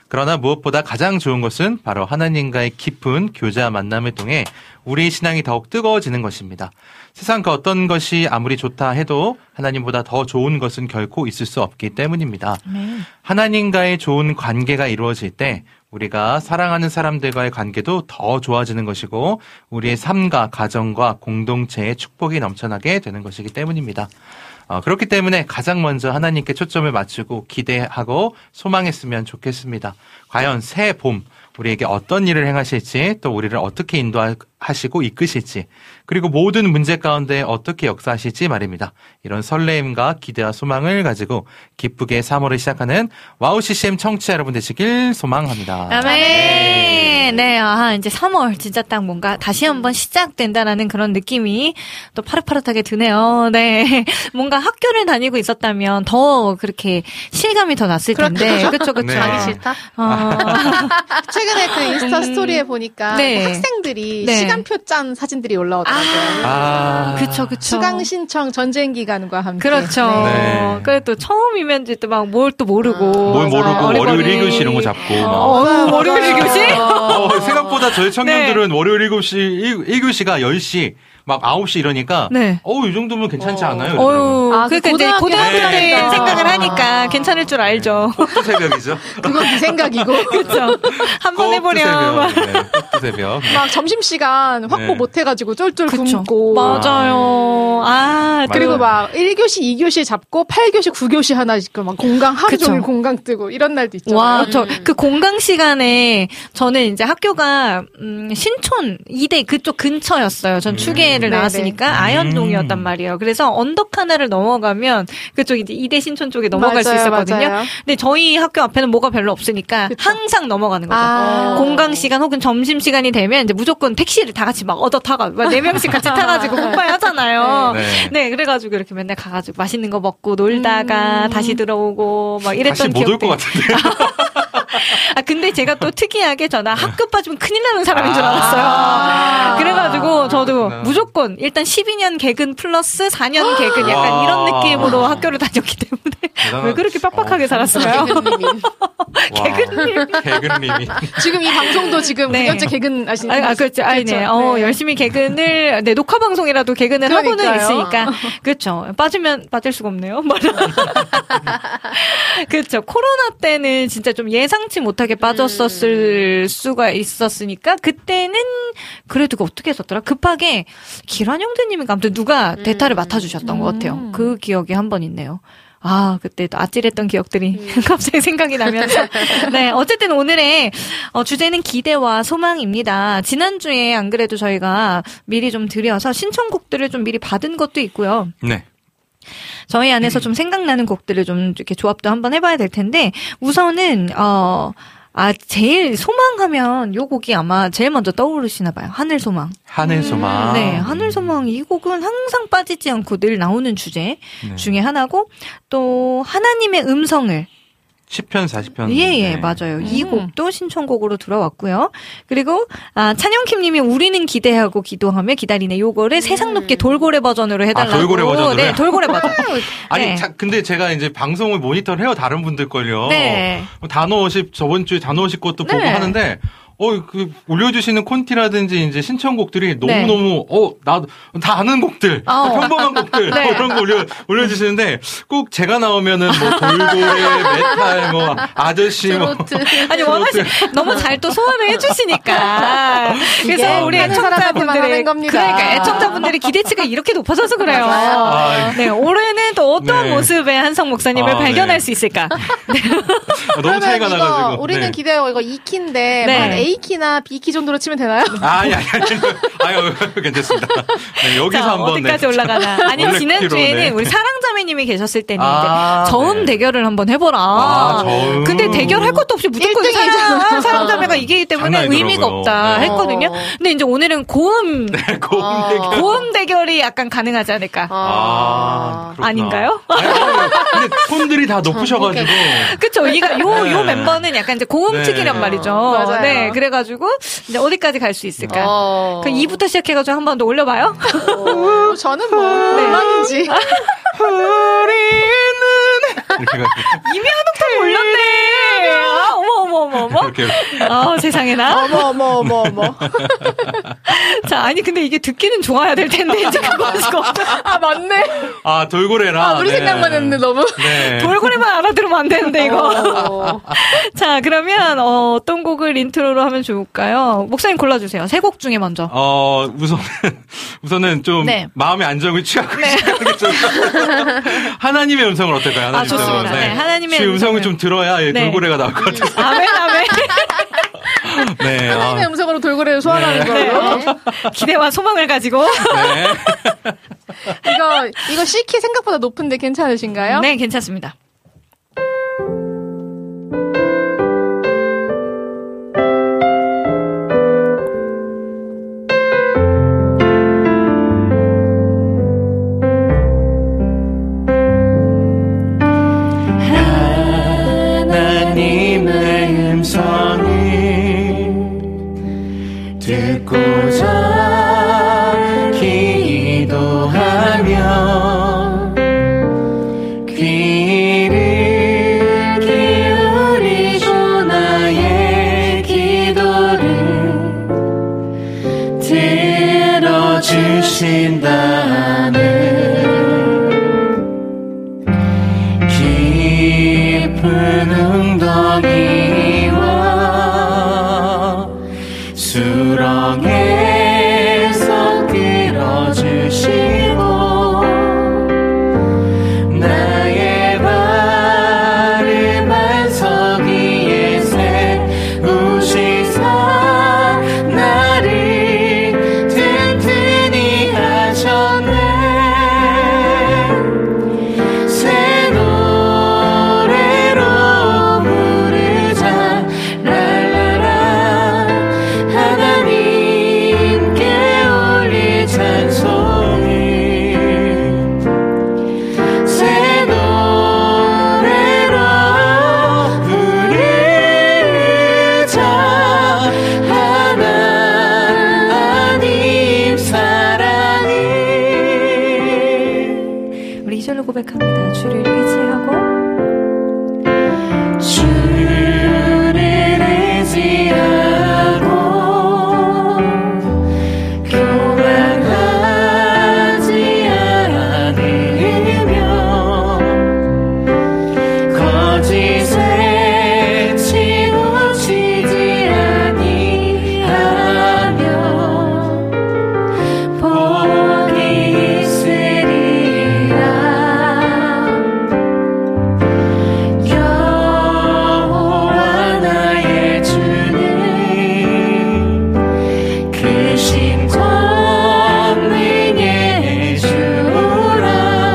그러나 무엇보다 가장 좋은 것은 바로 하나님과의 깊은 교제와 만남을 통해 우리의 신앙이 더욱 뜨거워지는 것입니다. 세상 그 어떤 것이 아무리 좋다 해도 하나님보다 더 좋은 것은 결코 있을 수 없기 때문입니다. 하나님과의 좋은 관계가 이루어질 때 우리가 사랑하는 사람들과의 관계도 더 좋아지는 것이고 우리의 삶과 가정과 공동체의 축복이 넘쳐나게 되는 것이기 때문입니다. 그렇기 때문에 가장 먼저 하나님께 초점을 맞추고 기대하고 소망했으면 좋겠습니다. 과연 새 봄 우리에게 어떤 일을 행하실지 또 우리를 어떻게 인도하시고 이끄실지 그리고 모든 문제 가운데 어떻게 역사하실지 말입니다. 이런 설레임과 기대와 소망을 가지고 기쁘게 3월을 시작하는 와우 CCM 청취자 여러분 되시길 소망합니다. 아멘. 네, 이제 3월 진짜 딱 뭔가 다시 한번 시작된다라는 그런 느낌이 또 파릇파릇하게 드네요. 네, 뭔가 학교를 다니고 있었다면 더 그렇게 실감이 더 났을 텐데, 그렇죠. 네. 가기 싫다. 최근에 그 인스타 스토리에 보니까 네. 학생들이 네. 시간표 짠 사진들이 올라오더라고요. 그쵸. 수강 신청 전쟁 기간과 함께. 그렇죠. 네. 그래 또 처음이면 이제 또 막 뭘 또 모르고. 뭘 모르고 월요일 1교시 이런 거 잡고. 월요일 1교시? 생각보다 저희 청년들은 월요일 1교시가 10시. 막 9시 이러니까 이 정도면 괜찮지 않아요? 그러니까 이제 고등학교 때 생각을 하니까 괜찮을 줄 알죠. 꼭두 새벽이죠. 그건 네 생각이고. 그렇죠. 한번 해보렴. 꼭두 새벽. 막 점심시간 확보 못해가지고 쫄쫄 굶고. 맞아요. 그리고 막 1교시, 2교시 잡고 8교시, 9교시 하나 있고 막 공강 하루 종일 공강 뜨고 이런 날도 있잖아요. 와, 그 공강 시간에 저는 이제 학교가 신촌 이대 그쪽 근처였어요. 전 추계를 나왔으니까 아현동이었단 말이에요. 그래서 언덕 하나를 넘어가면 그쪽 이제 이대 신촌 쪽에 넘어갈 수 있었거든요. 맞아요. 근데 저희 학교 앞에는 뭐가 별로 없으니까 항상 넘어가는 거죠. 공강 시간 혹은 점심 시간이 되면 이제 무조건 택시를 다 같이 막 얻어 타가 4명씩 같이 타가지고 굿바이 하잖아요. 네, 그래가지고 이렇게 맨날 가가지고 맛있는 거 먹고 놀다가 다시 들어오고 막 이랬던 다시 못 올 것 같은데. 근데 제가 또 특이하게 저나 학교 빠지면 큰일 나는 사람인 줄 알았어요. 그래가지고 저도 무조건 일단 12년 개근 플러스 4년 개근 약간 이런 느낌으로 학교를 다녔기 때문에 왜 그렇게 빡빡하게 살았어요? 개근님이. 지금 이 방송도 지금 9년째 개근 하시는 그렇죠. 열심히 개근을 녹화 방송이라도 개근을 하고는 있으니까 그렇죠. 빠지면 빠질 수가 없네요. 그렇죠. 코로나 때는 진짜 좀 예상치 못하게 빠졌었을 수가 있었으니까 그때는 그래도 어떻게 했었더라? 급하게 기란 형제님인가 아무튼 누가 대타를 맡아주셨던 것 같아요. 그 기억이 한 번 있네요. 그때 또 아찔했던 기억들이 갑자기 생각이 나면서. 네, 어쨌든 오늘의 주제는 기대와 소망입니다. 지난주에 안 그래도 저희가 미리 좀 드려서 신청곡들을 좀 미리 받은 것도 있고요. 네. 저희 안에서 좀 생각나는 곡들을 좀 이렇게 조합도 한번 해봐야 될 텐데, 우선은, 제일 소망하면 요 곡이 아마 제일 먼저 떠오르시나 봐요. 하늘소망. 하늘소망. 네, 하늘소망. 이 곡은 항상 빠지지 않고 늘 나오는 주제 중에 하나고, 또 하나님의 음성을 10편, 40편. 예, 맞아요. 이 곡도 신청곡으로 들어왔고요. 그리고, 찬영킴 님이 우리는 기대하고 기도하며 기다리네. 요거를 세상 높게 돌고래 버전으로 해달라고. 돌고래 버전으로? 네, 돌고래 버전. 아니, 근데 제가 이제 방송을 모니터를 해요. 다른 분들 걸요. 네. 저번 주에 단어식 것도 보고 하는데, 올려주시는 콘티라든지 이제 신청곡들이 너무너무, 나도, 다 아는 곡들, 평범한 곡들, 그런 거 올려주시는데, 꼭 제가 나오면은 돌고래, 메탈, 아저씨, 아니, 원하시, 너무 잘 또 소화를 해주시니까. 그래서 우리 애청자분들의, 그러니까 애청자분들의 기대치가 이렇게 높아져서 그래요. 네, 올해는 또 어떤 모습의 한성 목사님을 발견할 수 있을까? 너무 차이가 나가지고. 우리는 기대하고 이거 2키인데, A키나 B키 정도로 치면 되나요? 아유, 괜찮습니다. 네, 여기서 한번. 어디까지 올라가나. 아니, 지난주에는 우리 사랑자매님이 계셨을 때는 이제 저음 대결을 한번 해보라. 저음. 근데 대결할 것도 없이 무조건 사랑자매가 이기기 때문에 의미가 없다 했거든요. 근데 이제 오늘은 고음 대결이 약간 가능하지 않을까. 아닌가요? 근데 톤들이 다 높으셔가지고. 그쵸. 요 멤버는 약간 이제 고음 특이란 말이죠. 맞아요. 네. 그래가지고 이제 어디까지 갈 수 있을까? 그럼 2부터 시작해가지고 한 번 더 올려봐요. 저는 얼마인지. 우리는 이미 한 옥탑 올렸네. 어머. 오케이. 세상에나. 어머. 자, 아니, 근데 이게 듣기는 좋아야 될 텐데, 이제 그거 할 수가 없다. 아, 맞네. 아, 돌고래라. 우리 생각만 했는데 너무. 네. 돌고래만 알아들으면 안 되는데, 이거. 자, 그러면, 어떤 곡을 인트로로 하면 좋을까요? 목사님 골라주세요. 세 곡 중에 먼저. 우선은 좀 네. 마음의 안정을 취하고 시작하겠죠. 하나님의 음성을 어떨까요? 하나님의 좋습니다. 음성을. 네, 하나님의 음성을 좀 들어야 돌고래가 나올 것 같아요. 아멘. 네. 하나님의 음성으로 돌고래를 소환하는 걸로. 기대와 소망을 가지고. 네. 이거 C키 생각보다 높은데 괜찮으신가요? 네, 괜찮습니다. 하나님의 음성을 듣고자 기도하며 귀를 기울이고 나의 기도를 들어주신다는 깊은 웅덩이와 수렁에서 끌어주시고 나의 발을 반석 위에 세우시사 나를 튼튼히 하셨네. 새 노래로 부르자 랄라라 하나님께 올릴 찬송을 새 노래로 부르자 하나님 사랑을. 우리 2절로 고백합니다. 주를 의지하고 주를 의지하고 교만하지 않으며 거짓에 치우치지 아니하며 복이 있으리라. 여호와 나의 주는 크신 권능의 주라.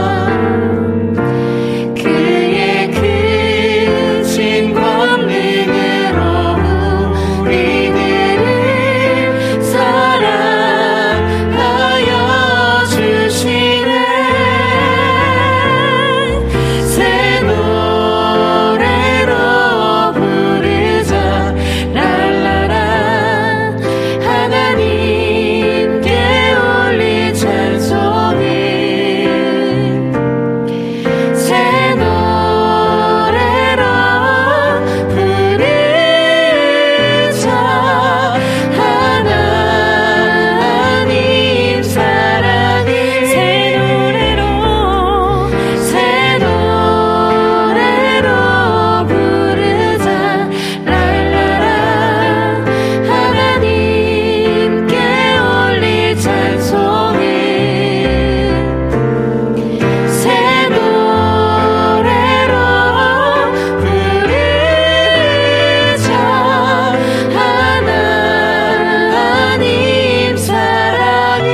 그의 크신 권능으로 우리들을 사랑하여 주시네. 새 노래로 부르자 랄라라 하나님께 올릴 찬송을 새 노래로 부르자 하나님 사랑을 새 노래로 부르자 랄라라 하나님께 올릴 찬송을 새 노래로 부르자 하나님 사랑을.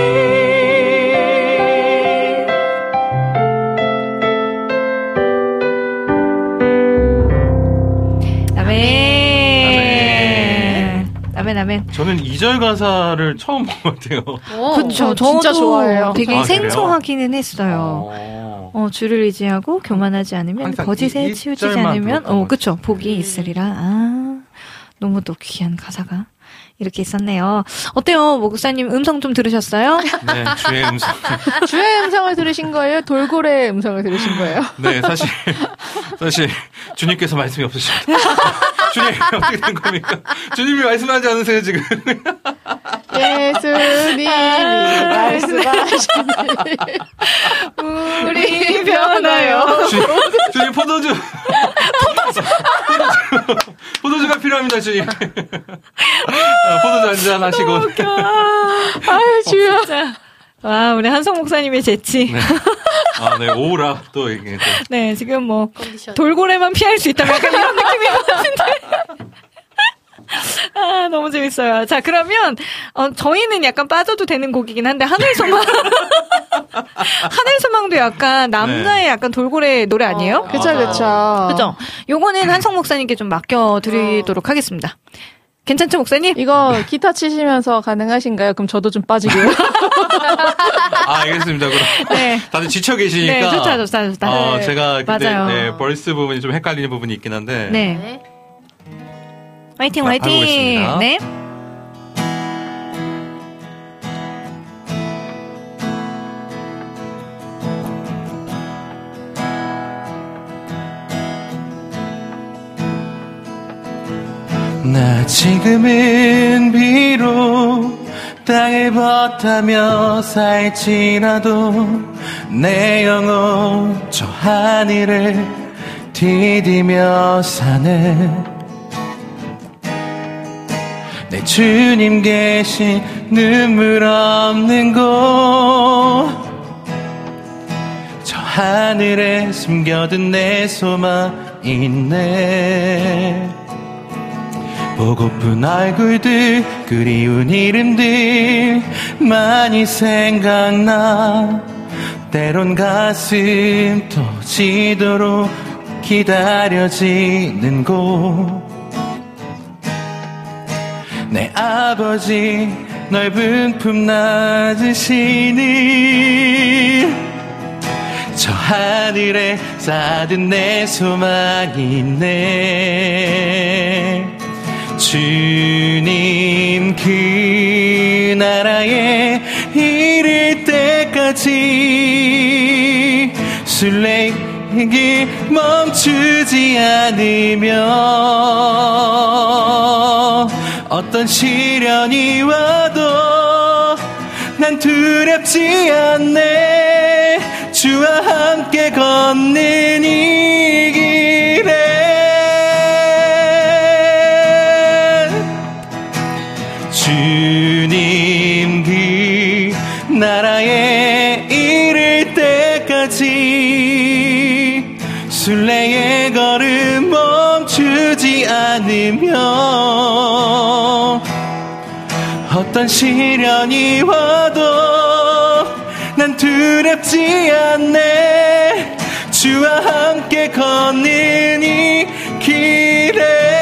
아멘. 저는 2절 가사를 처음 본 것 같아요. 그쵸. 진짜 좋아해요. 되게 아, 그래요? 생소하기는 했어요. 주를 의지하고 교만하지 않으면 항상 거짓에 이 치우치지 절만 않으면 들었던 그쵸. 복이 있으리라. 너무 또 귀한 가사가 이렇게 있었네요. 어때요, 목사님 음성 좀 들으셨어요? 네, 주의 음성. 주의 음성을 들으신 거예요? 돌고래의 음성을 들으신 거예요? 네, 사실 사실 주님께서 말씀이 없으십니다. 주님 어떻게 된 겁니까? 주님이 말씀하지 않으세요 지금? 예수님이 말씀하시니 우리 변하여. 주님 포도주가 필요합니다 주님. 포도주 한잔 하시고. 아유 주여. 와, 우리 한성 목사님의 재치. 네. 아, 네, 오라, 또 이게. 또. 네, 지금 뭐, 돌고래만 피할 수 있다면 약간 이런 느낌인 것 같은데. 아, 너무 재밌어요. 자, 그러면, 저희는 약간 빠져도 되는 곡이긴 한데, 하늘소망. 하늘소망도 약간 남자의 네. 약간 돌고래 노래 아니에요? 그쵸. 그죠? 요거는 한성 목사님께 좀 맡겨드리도록 하겠습니다. 괜찮죠, 목사님? 이거 기타 치시면서 가능하신가요? 그럼 저도 좀 빠지게요. 아, 알겠습니다. 그럼. 네. 다들 지쳐 계시니까. 네, 좋다. 네. 제가 그때 맞아요. 네, 벌스 부분이 좀 헷갈리는 부분이 있긴 한데. 네. 화이팅. 해보겠습니다. 네. 나 지금은 비록 땅을 벗하며 살지라도 내 영혼 저 하늘을 디디며 사네. 내 주님 계신 눈물 없는 곳 저 하늘에 숨겨둔 내 소망 있네. 보고픈 얼굴들 그리운 이름들 많이 생각나. 때론 가슴 터지도록 기다려지는 곳 내 아버지 넓은 품 낮으시는 저 하늘에 쌓은 내 소망이 있네. 주님 그 나라에 이를 때까지 순례길 멈추지 않으며 어떤 시련이 와도 난 두렵지 않네. 주와 함께 걷는 이 길에 주님 그 나라에 이를 때까지 순례의 걸음 멈추지 않으며 어떤 시련이 와도 난 두렵지 않네. 주와 함께 걷는 이 길에.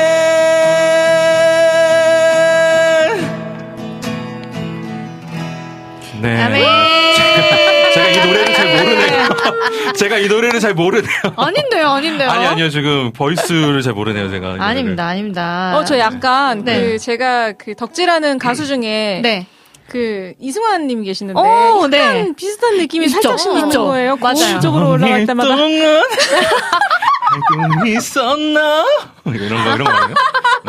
네. 아멘. 제가 이 노래를 잘 모르네요. 제가 이 노래를 잘 모르네요. 아닌데요. 아니요. 지금 벌스를 잘 모르네요, 제가. 아닙니다. 저 약간, 제가 덕질하는 가수 중에. 네. 이승환님 계시는데. 네. 비슷한 느낌이 살짝씩 나는 거예요. 맞아요. 쪽으로 올라갈 때마다. 알고 있었나? 이런 거 아니에요? 네.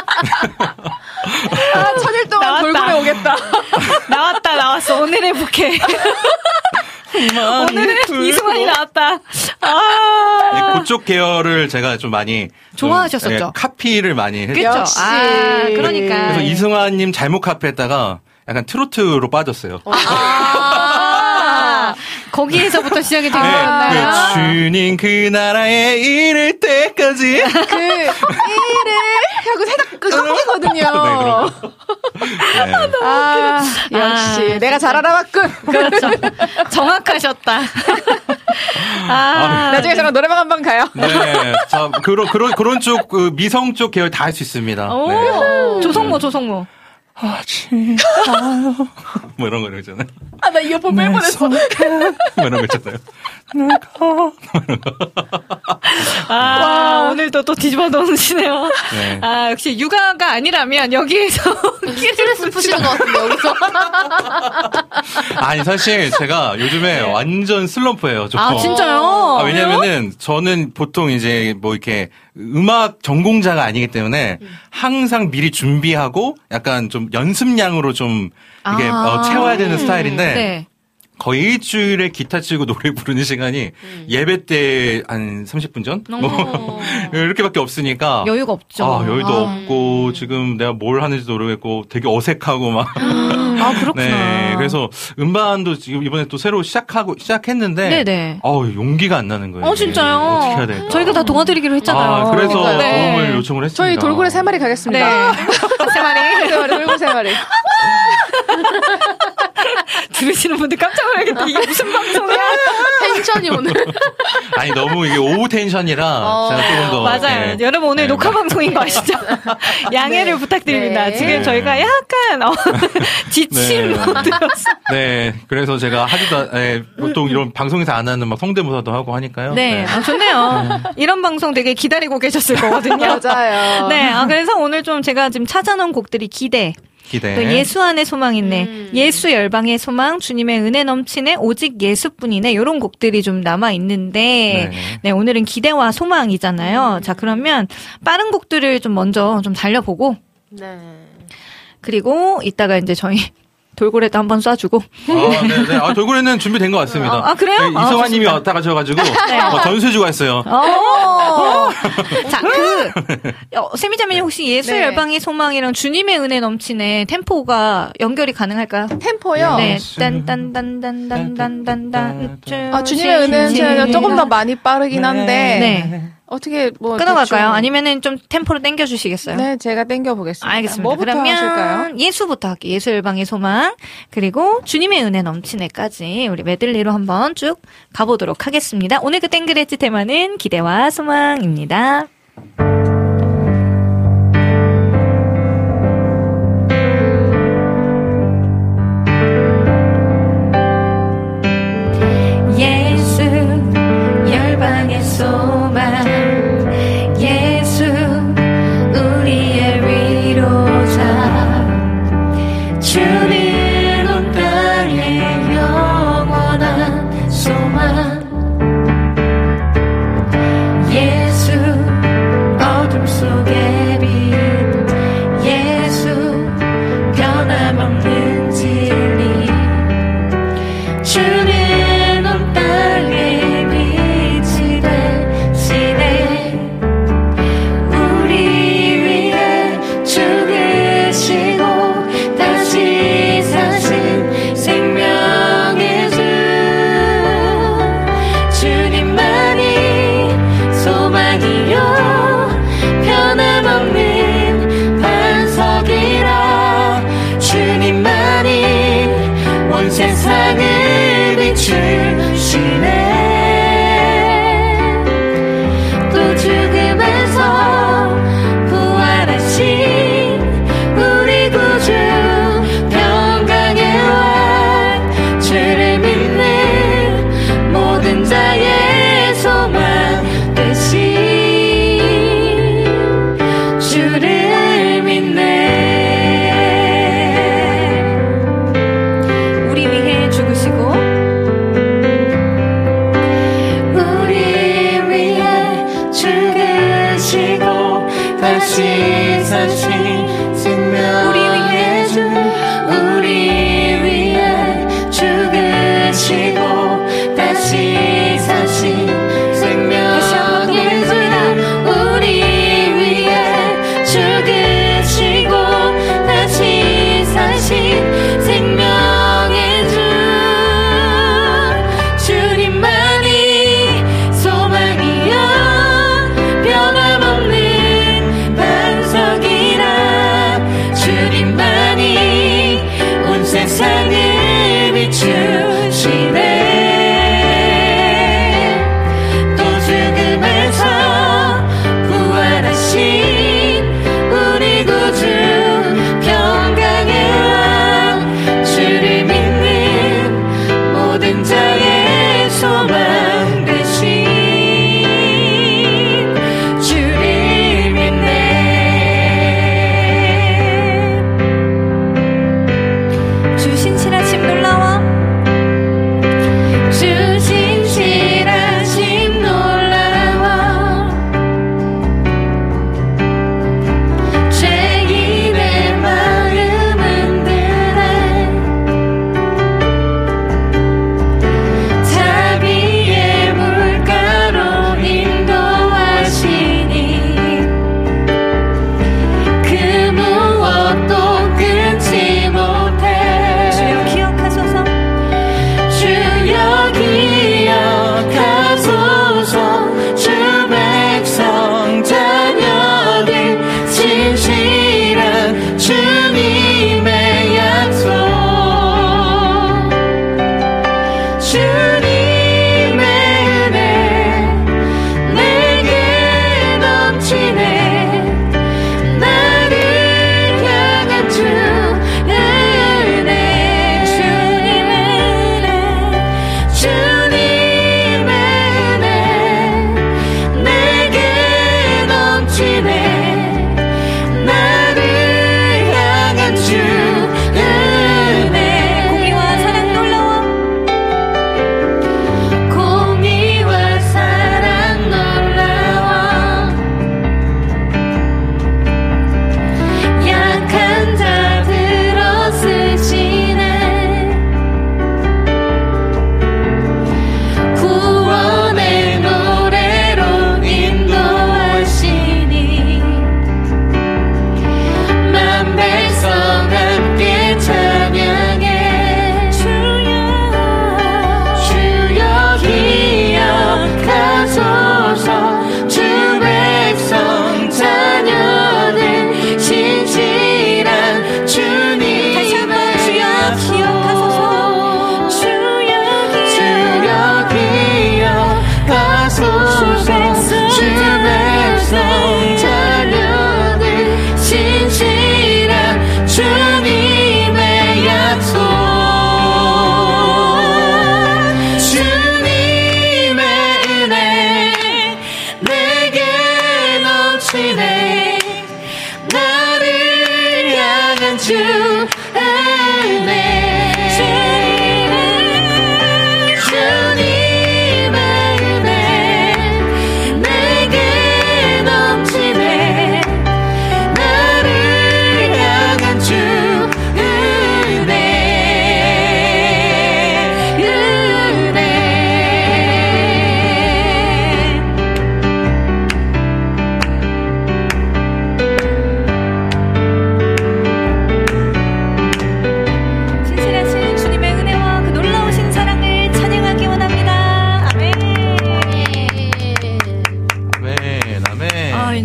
천일 동안 돌고래 오겠다. 나왔어. 오늘의 부캐. 오늘은 이승환이 나왔다. 그쪽 계열을 제가 좀 많이 좋아하셨었죠. 카피를 많이 했죠. 그렇죠. 그러니까. 그래서 이승환님 잘못 카피했다가 약간 트로트로 빠졌어요. 거기에서부터 시작이 된 거였나요? 주님 그 나라에 이를 때까지 이를 하고 살짝 꺾이거든요. 네, 역시 내가 잘 알아봤군. 그렇죠. 정확하셨다. 나중에 저랑 노래방 한번 가요. 네, 자 그런 쪽 미성 쪽 계열 다 할 수 있습니다. 네. 조성모. 뭐 이런 거 있잖아요. 나 이어폰 뺄 뻔했어. 뭐 이런 거 있잖아요. 오늘도 또 뒤집어 놓으시네요. 네. 역시 육아가 아니라면 여기에서 스트레스 푸시는 것 같은데, 여기서. 아니, 사실 제가 요즘에 완전 슬럼프예요. 좀. 진짜요? 왜냐면은 저는 보통 이제 뭐 이렇게 음악 전공자가 아니기 때문에 항상 미리 준비하고 약간 좀 연습량으로 좀 이게 채워야 되는 스타일인데 네. 거의 일주일에 기타 치고 노래 부르는 시간이 예배 때 한 30분 전? 뭐 이렇게밖에 없으니까 여유가 없죠. 여유도 없고 지금 내가 뭘 하는지도 모르겠고 되게 어색하고 막 그렇구나. 네, 그래서 음반도 지금 이번에 또 새로 시작했는데 네네. 용기가 안 나는 거예요. 진짜요? 어떻게 해야 될까? 저희가 다 도와드리기로 했잖아요. 그래서 네. 도움을 요청을 했습니다. 저희 돌고래 3마리 가겠습니다. 네. 3마리. 돌고래 3마리. 들으시는 분들 깜짝 놀라겠다. 이게 무슨 방송이야? 텐션이 오늘. 아니, 너무 이게 오후 텐션이라 제가 조금 더. 맞아요. 네. 여러분 오늘 네. 녹화 방송인 거 아시죠? 양해를 부탁드립니다. 네. 지금 저희가 약간 지친 모드였어요. 네. 그래서 제가 보통 이런 방송에서 안 하는 막 성대모사도 하고 하니까요. 네. 좋네요. 이런 방송 되게 기다리고 계셨을 거거든요. 맞아요. 네. 그래서 오늘 좀 제가 지금 찾아놓은 곡들이 기대. 또 예수 안에 소망 있네. 예수 열방의 소망, 주님의 은혜 넘치네, 오직 예수뿐이네. 이런 곡들이 좀 남아 있는데, 네, 오늘은 기대와 소망이잖아요. 자, 그러면 빠른 곡들을 좀 먼저 좀 달려보고, 네. 그리고 이따가 이제 저희 돌고래도 한번 쏴주고. 네네. 돌고래는 준비된 것 같습니다. 그래요? 네, 이성환님이 왔다 가셔가지고 전수해주고 했어요. 자, 세미자매님 혹시 예수 열방의 소망이랑 주님의 은혜 넘치네 템포가 연결이 가능할까요? 템포요? 네. 딴딴딴딴딴딴딴딴. 주님의 은혜는 조금 더 많이 빠르긴 한데. 네. 어떻게 끊어갈까요? 아니면은 좀 템포를 당겨주시겠어요? 네, 제가 당겨보겠습니다. 알겠습니다. 뭐부터 그러면 하실까요? 예수부터 할게요. 예수 열방의 소망 그리고 주님의 은혜 넘치네까지 우리 메들리로 한번 쭉 가보도록 하겠습니다. 오늘 그 땡그레지 테마는 기대와 소망입니다. 예수 열방의 소망 예수 우리의 위로자 주는 온 땅의 영원한 소망 예수 어둠 속의 빛 예수 변함없는 진리 주는 온 땅의 빛이 되시네 우리 위해 죽으시고 다시 사신 생명의 주 주님만이 소망이요 변함없는 반석이라 주님만이 온 세상을 비추시네 또 죽음에서 부활하신 우리 구주 평강의 왕 주를 믿는 모든 자의 소망 되신 주를 믿네 우리 위해 죽으시고 우리 위해 죽으시고 다시 사신 생명 우리 위해 죽으시고 다시 사신 생명의 주 우리 위해 죽으시고 다시 사신 생명의 주 주님만이 소망이여 변함없는 반석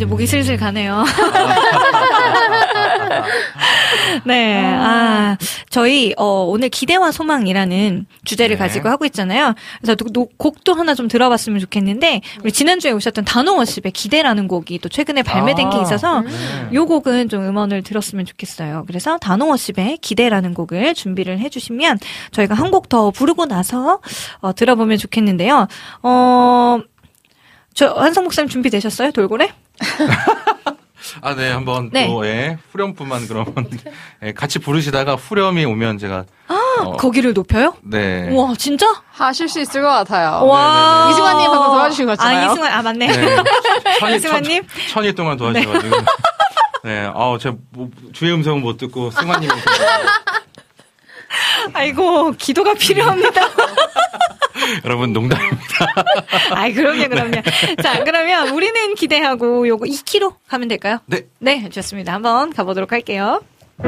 이제 목이 슬슬 가네요. 네, 저희, 오늘 기대와 소망이라는 주제를 가지고 하고 있잖아요. 그래서 곡도 하나 좀 들어봤으면 좋겠는데, 우리 지난주에 오셨던 단호워십의 기대라는 곡이 또 최근에 발매된 게 있어서, 요 곡은 좀 음원을 들었으면 좋겠어요. 그래서 단호워십의 기대라는 곡을 준비를 해주시면, 저희가 한 곡 더 부르고 나서, 들어보면 좋겠는데요. 한성 목사님 준비되셨어요? 돌고래? 네, 한번 또, 후렴뿐만 그러면, 같이 부르시다가 후렴이 오면 제가. 거기를 높여요? 네. 와, 진짜? 하실 수 있을 것 같아요. 와. 이승환님 방금 도와주신 거잖아요. 이승환, 맞네. 이승환님? 천일 동안 도와주셔가지고. 네, 제가 주의 음성은 못 듣고, 승환님. 아이고, 기도가 필요합니다. 여러분, 농담입니다. 그럼요. 자, 그러면 우리는 기대하고 요거 2kg 가면 될까요? 네. 네, 좋습니다. 한번 가보도록 할게요.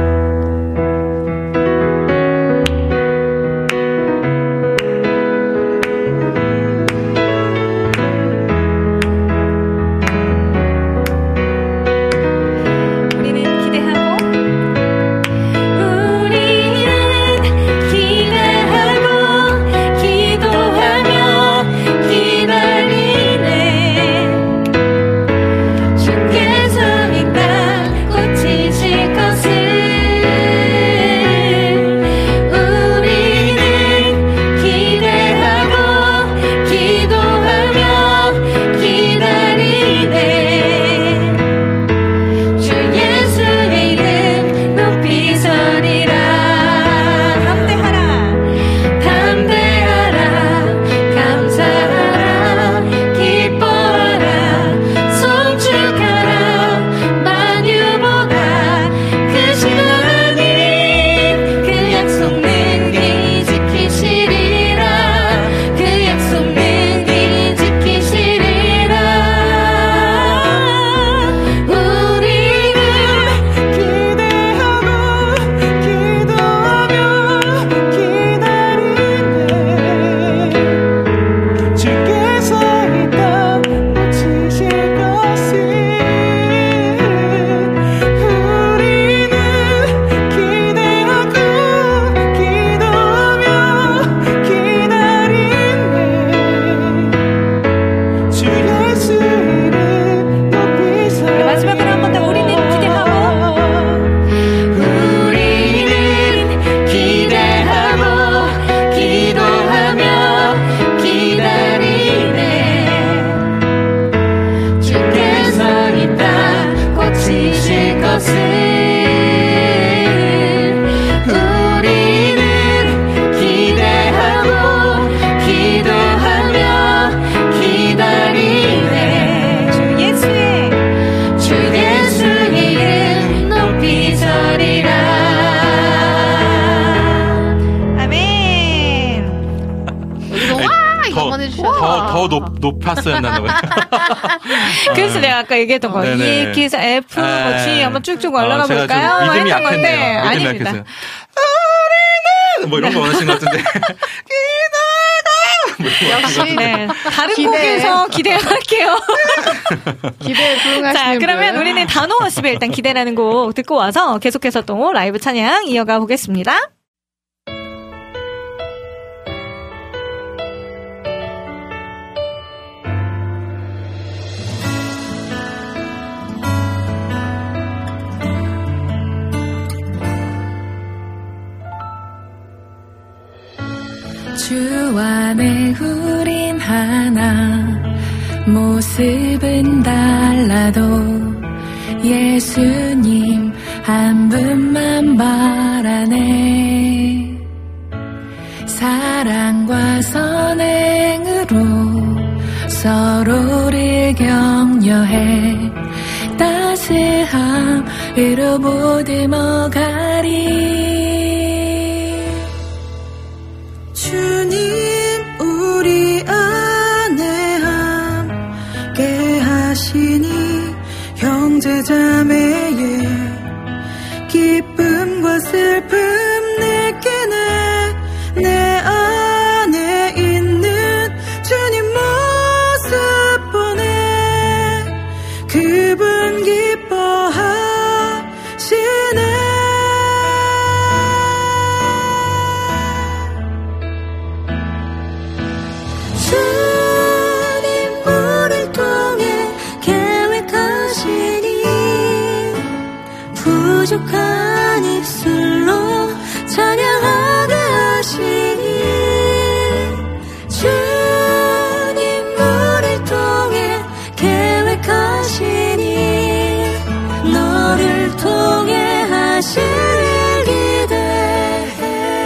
높았었나 봐요. 그래서 내가 아까 얘기했던 거. E, K에서 F, G 한번 쭉쭉 올라가 볼까요? 믿음이 약했네요. 아닙니다. 우리는 뭐 이런 거 원하신 것 같은데. 역시 네. 다른 곡에서 기대할게요. 기대에 부응하시는 자, 그러면 분. 우리는 단호워십에 일단 기대라는 곡 듣고 와서 계속해서 또 라이브 찬양 이어가 보겠습니다. 주 안에 우린 하나 모습은 달라도 예수님 한 분만 바라네. 사랑과 선행으로 서로를 격려해 따스함으로 보듬어가리. 주님 우리 안에 함께 하시니 형제자매의 기쁨과 슬픔 느끼네. 내 안에 있는 주님 모습 보네. 그분 부족한 입술로 찬양하게 하시니 주님 우리를 통해 계획하시니 너를 통해 하실 일 기대해.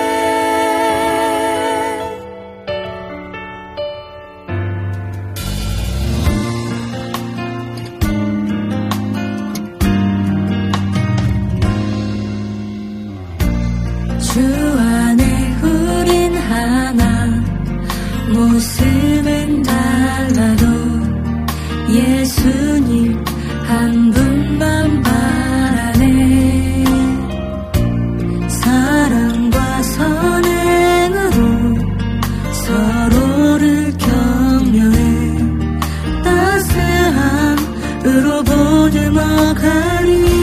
주 안에 우린 하나 모습은 달라도 예수님 한 분만 바라네. 사랑과 선행으로 서로를 격려해 따스함으로 보듬어가리.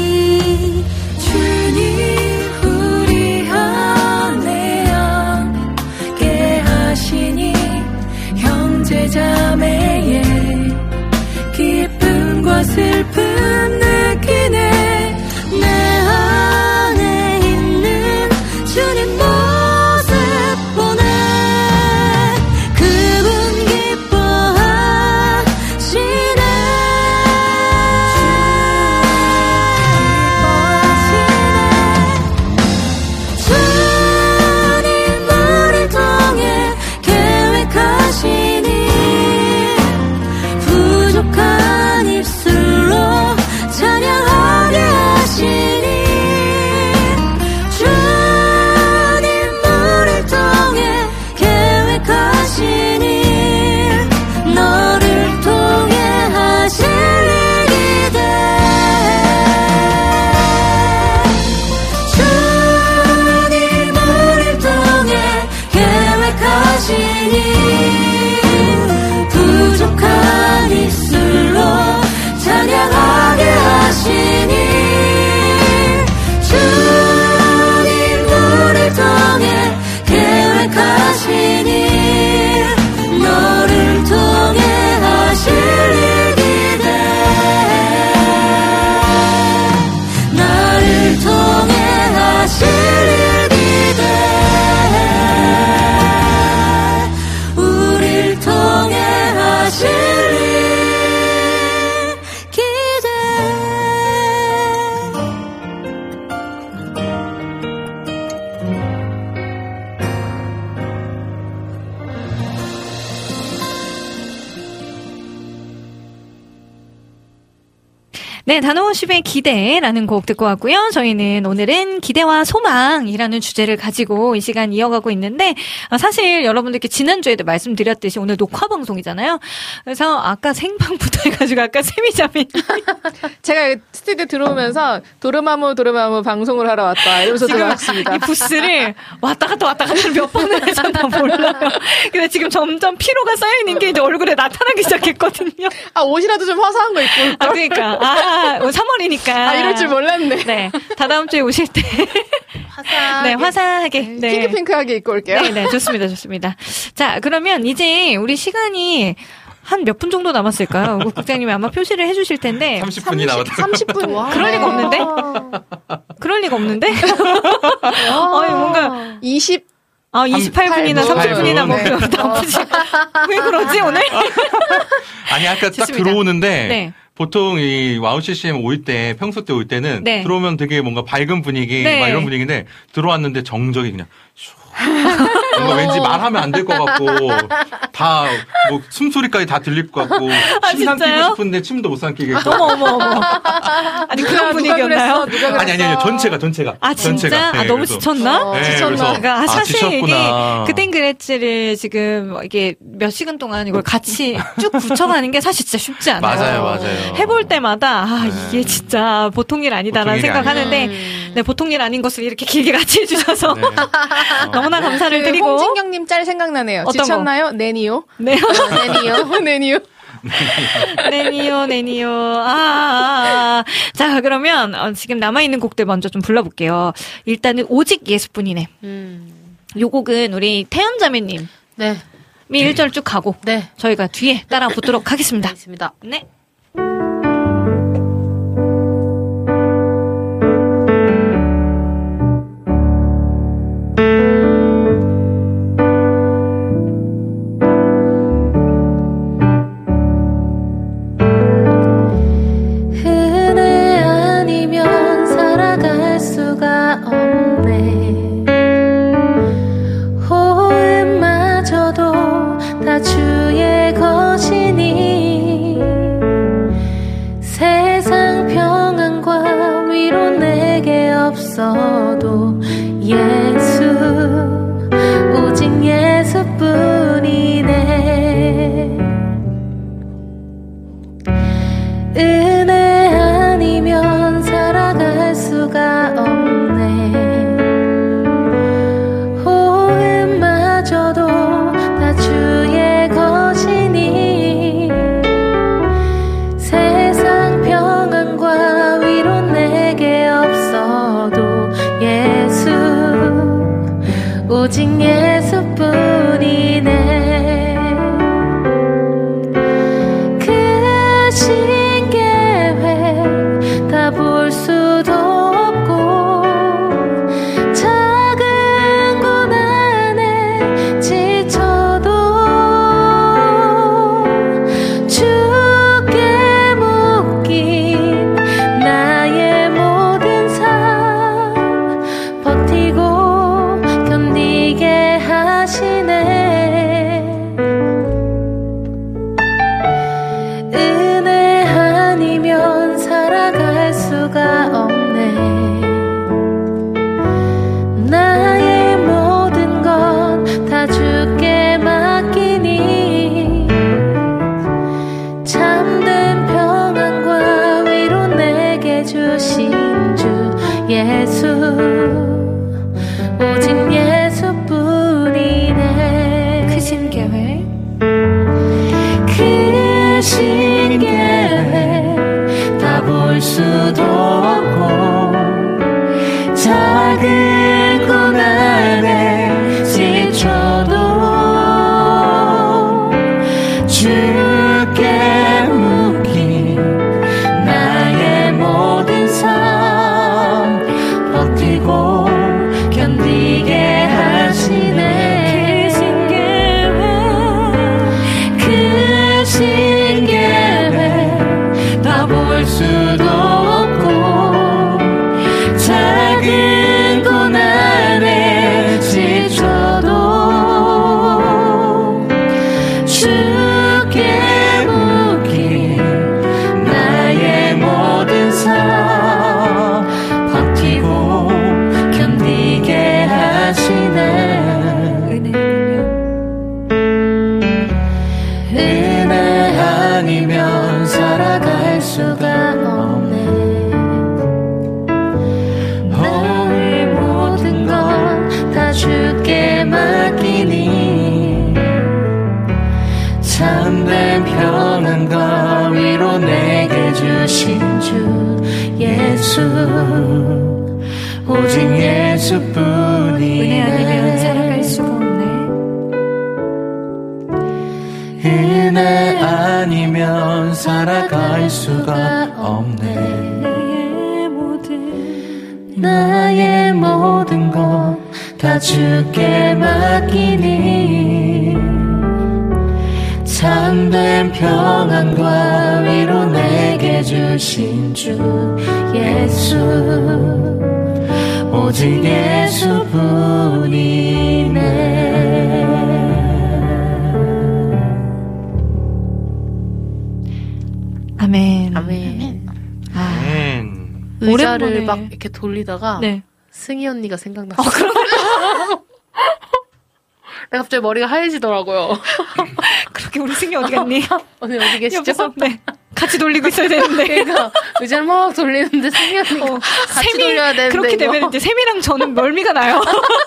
자매의 기쁨과 슬픔 느끼네. 내 안에 있는 주님 모습 보네. 그분 기뻐하시네. 주님 우리를 통해 계획하시니 부족한 입술로 찬양하게 하시니 주님 우리를 통해 계획하시니 너를 통해 하실 일 기대해. 주님 우리를 통해 계획하시니 부족한 입술로 찬양하게 하시니 주님 우리를 통해 계획하시니 너를 통해 하실 일 기대해. 나를 통해 하실 일 기대해. 우릴 통해 하실 일 네, 단호십의 기대라는 곡 듣고 왔고요. 저희는 오늘은 기대와 소망이라는 주제를 가지고 이 시간 이어가고 있는데 사실 여러분들께 지난주에도 말씀드렸듯이 오늘 녹화 방송이잖아요. 그래서 아까 생방부터 해가지고 아까 세미자매 제가 스튜디오 들어오면서 도르마무 방송을 하러 왔다 이러면서 들어왔습니다. 이 부스를 왔다 갔다 몇 번을 해서 나 몰라요. 근데 지금 점점 피로가 쌓여있는 게 이제 얼굴에 나타나기 시작했거든요. 아, 옷이라도 좀 화사한 거 입고 올걸? 아, 그러니까. 3월이니까. 이럴 줄 몰랐네. 네. 다다음 주에 오실 때. 화사하게. 네, 화사하게. 네. 핑크핑크하게 입고 올게요. 네, 좋습니다. 자, 그러면 이제 우리 시간이 한 몇 분 정도 남았을까요? 국장님이 아마 표시를 해주실 텐데. 30분이 남았다. 30분. 그럴 리가 없는데? 뭔가. 28분이나 30분이나 먹으면 나쁘지. 왜 그러지, 오늘? 아니, 아까 딱 좋습니다. 들어오는데. 네. 보통 이 와우 CCM 올 때, 평소 때 올 때는 네. 들어오면 되게 뭔가 밝은 분위기, 네. 막 이런 분위기인데 들어왔는데 정적이 그냥 뭔가 왠지 말하면 안 될 것 같고 다 뭐 숨소리까지 다 들릴 것 같고 침 삼키고 싶은데 침도 못 삼키겠고. 어머. 아니 그런 분위기였나요? 아니요. 전체가. 아 진짜? 전체가. 네, 아 너무 그래서. 지쳤나? 네, 지쳤나? 그래서, 사실 지쳤구나. 이게 그땐 그랬지를 지금 이게 몇 시간 동안 이걸 같이 쭉 붙여가는 게 사실 진짜 쉽지 않아요. 맞아요. 해볼 때마다 이게 진짜 보통 일 아니다라는 생각하는데 네, 보통 일 아닌 것을 이렇게 길게 같이 해주셔서 너무나 감사를 드리고. 홍진경님 짤 생각나네요. 어떤 지쳤나요? 네니오. 네. 네니오. 자, 그러면 지금 남아있는 곡들 먼저 좀 불러볼게요. 일단은 오직 예수뿐이네. 요 곡은 우리 태연자매님. 네. 1절 쭉 가고. 네. 저희가 뒤에 따라 붙도록 하겠습니다. 알겠습니다. 네. 다 주의 것이니 세상 평안과 위로 내게 없어도 예수 오직 예수뿐이네. 은혜 아니면 살아갈 수가 없네. 호흡마저도 다 주의 것이니 세상 평안과 위로 내게 없어도 예수 오직 예수뿐이네. 볼 수도 없고 작은 것 안에 지쳐도 주께 묶인 나의 모든 삶 버티고 견디게 하시네. 은혜 아니면 살아갈 수가 없네. 나의 모든 것 다 주께 맡기니 참된 평안과 위로 내게 주신 주 예수 오직 예수뿐이네. 크신 계획 크신 계획 다 볼 수도 없고 작은 고난에 지쳐도 주께 묶인 나의 모든 삶 버티고 견디게 하시네. 크신 계획 다 볼 수도 없고 작은 고난에 지쳐도 주께 묶인 나의 모든 삶 버티고 견디게 하시네. 은혜 아니면 살아갈 수가 없네. 너의 모든 것 다 주께 맡기니 참된 평안과 위로 내게 주신 주 예수 오직 예수뿐이네. 은혜 아니면 살아갈 수가 없네. 은혜 아니면 살아갈 수가 없네. 나의 모든 것 다 주께 맡기니 참된 평안과 위로 내게 주신 주 예수 오직 예수뿐이네. 아멘. 아멘. 의자를 오랜만에 막 이렇게 돌리다가 네. 승희 언니가 생각났어요. 내가 갑자기 머리가 하얘지더라고요. 그렇게 우리 승희 어디 갔니? 언니 어디 계시죠? 옆에서, 네. 같이 돌리고 있어야 되는데. 그러니까 의자를 막 돌리는데 승희 언니가 같이 돌려야 되는데 그렇게 이거. 되면 이제 샘이랑 저는 멀미가 나요.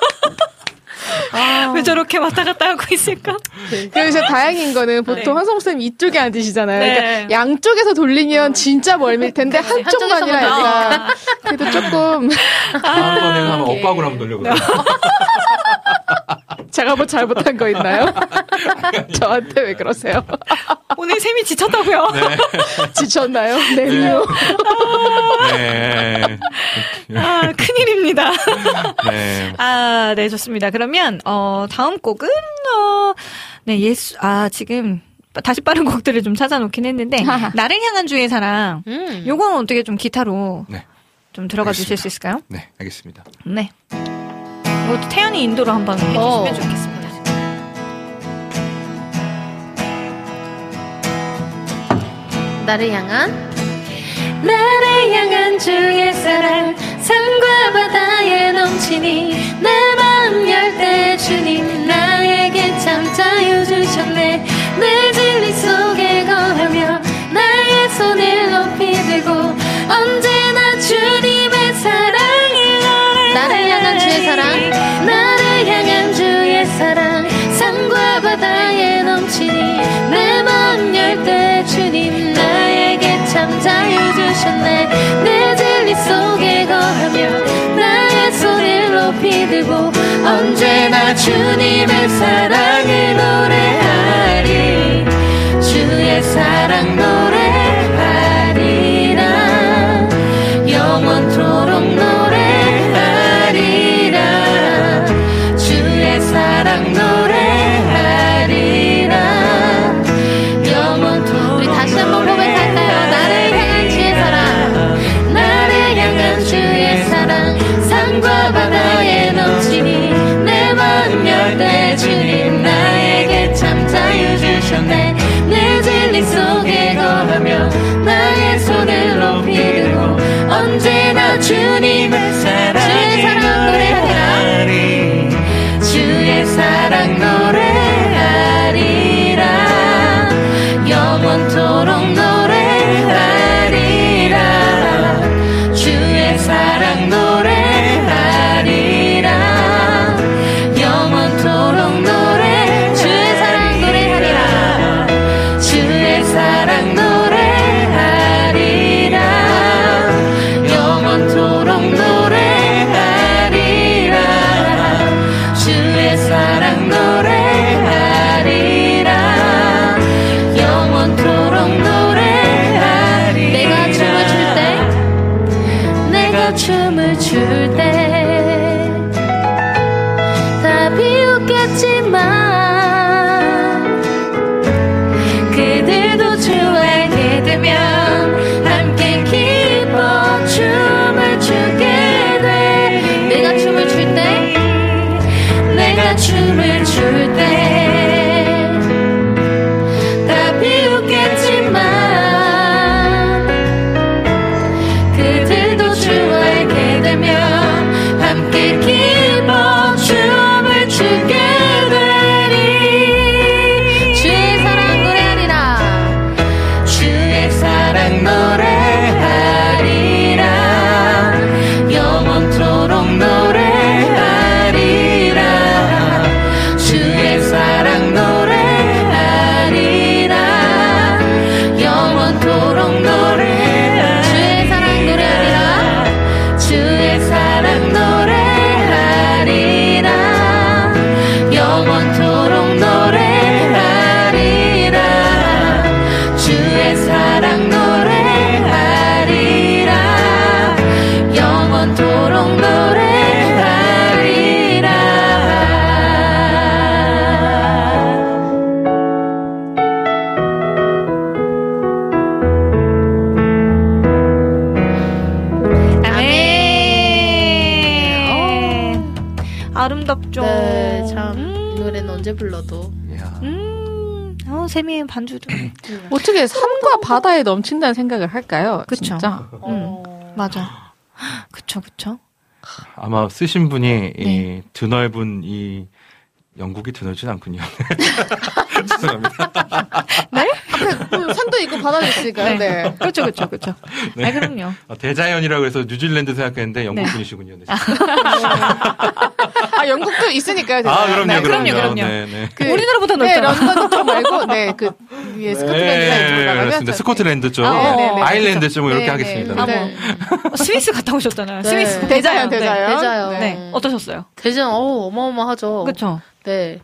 왜 저렇게 왔다 갔다 하고 있을까? 그래서 다행인 거는 보통 한성쌤 이쪽에 앉으시잖아요. 네. 그러니까 양쪽에서 돌리면 진짜 멀미일 텐데 한쪽만이라 하니까 그래도 조금 다음번에는 한번 엇박으로 한번 돌려보세요. 제가 뭐 잘못한 거 있나요? 저한테 왜 그러세요? 오늘 샘이 지쳤다고요? 네. 지쳤나요? 네요. 네. 아, 큰일입니다. 네. 아, 네, 좋습니다. 그러면, 다음 곡은, 네, 지금, 다시 빠른 곡들을 좀 찾아놓긴 했는데, 나를 향한 주의 사랑. 요건 어떻게 좀 기타로 네. 좀 들어가 주실 수 있을까요? 네, 알겠습니다. 네. 이것도 태연이 인도로 한번 해주시면 좋겠습니다. 나를 향한 주의 사랑 산과 바다에 넘치니 내 마음 열 때 주님 나에게 참 자유 주셨네. 내 진리 속에 거하며 나의 손을 높이 들고 언제나 주님의 사랑을 나를 향한 주의 사랑 나를 향한 주의 사랑 산과 바다에 넘치니 내 마음 열 때 주님 나에게 참 자유 주셨네. 내 진리 속에 거하며 나의 손을 높이 들고 언제나 주님의 사랑을 노래하리. 주의 사랑 노래하리라. 영원토록 노래하리라. 주의 사랑 노래하리라. 영원토록 우리 다시 한번 고백할까요? 나를 향한 주의 사랑 나를 향한 주의 사랑 산과 바다에 넘치니 내 마음 열 때 주님 나에게 참 자유 주셨네. 내 진리 속에 거하며 나의 손을 높이 들고 언제나 주님의 사랑을 노래하리. 주의 사랑 노래하리라. 영원토록 노래하리라. 주의 사랑 노래하리라. 영원토록 주의 사랑 노래하리라. 주의 사랑 노래하리라. 영원토록 노래하리라. 주의 사랑 노래하리라. 영원토록 노래하리라. 내가 춤을 출 때 다 비웃겠지만 그들도 주 알게 되면 함께 기뻐 춤을 추게 돼. 내가 춤을 출 때 다 비웃겠지만 그들도 주 알게 되면 함께 기뻐 춤을 추게 되리. 주의 사랑 노래하리라. 주의 사랑 노래하리라. 영원토록 노래하리라. 주의 사랑 노래하리라. 영원토록 노래하리라. 주의 사랑 노래하리라. 영원토록 노래하리라. 주의 사랑 노래하리라. 영원토록 노래하리라. 아름답죠. 네, 참 이 노래는 언제 불러도 세미의 반주도 어떻게 산과 바다에 넘친다는 생각을 할까요? 그쵸. 진짜. 맞아. 그쵸. 아마 쓰신 분이 이 드넓은 이 영국이 드넓진 않군요. 죄송합니다. 네? 산도 있고 바다도 있으니까요. 네. 그렇죠. 네. 아, 그럼요. 대자연이라고 해서 뉴질랜드 생각했는데 영국 분이시군요. 네. 아, 영국도 있으니까요. 대자연. 그럼요. 네. 우리나라보다 넓잖아. 네, 런던 쪽 말고, 그 위에 스코틀랜드 사이드 올라가면. 스코틀랜드 쪽, 아일랜드 쪽 이렇게 하겠습니다. 스위스 갔다 오셨잖아요. 네. 스위스 대자연. 네. 어떠셨어요? 대자연, 어마어마하죠. 그렇죠. 네.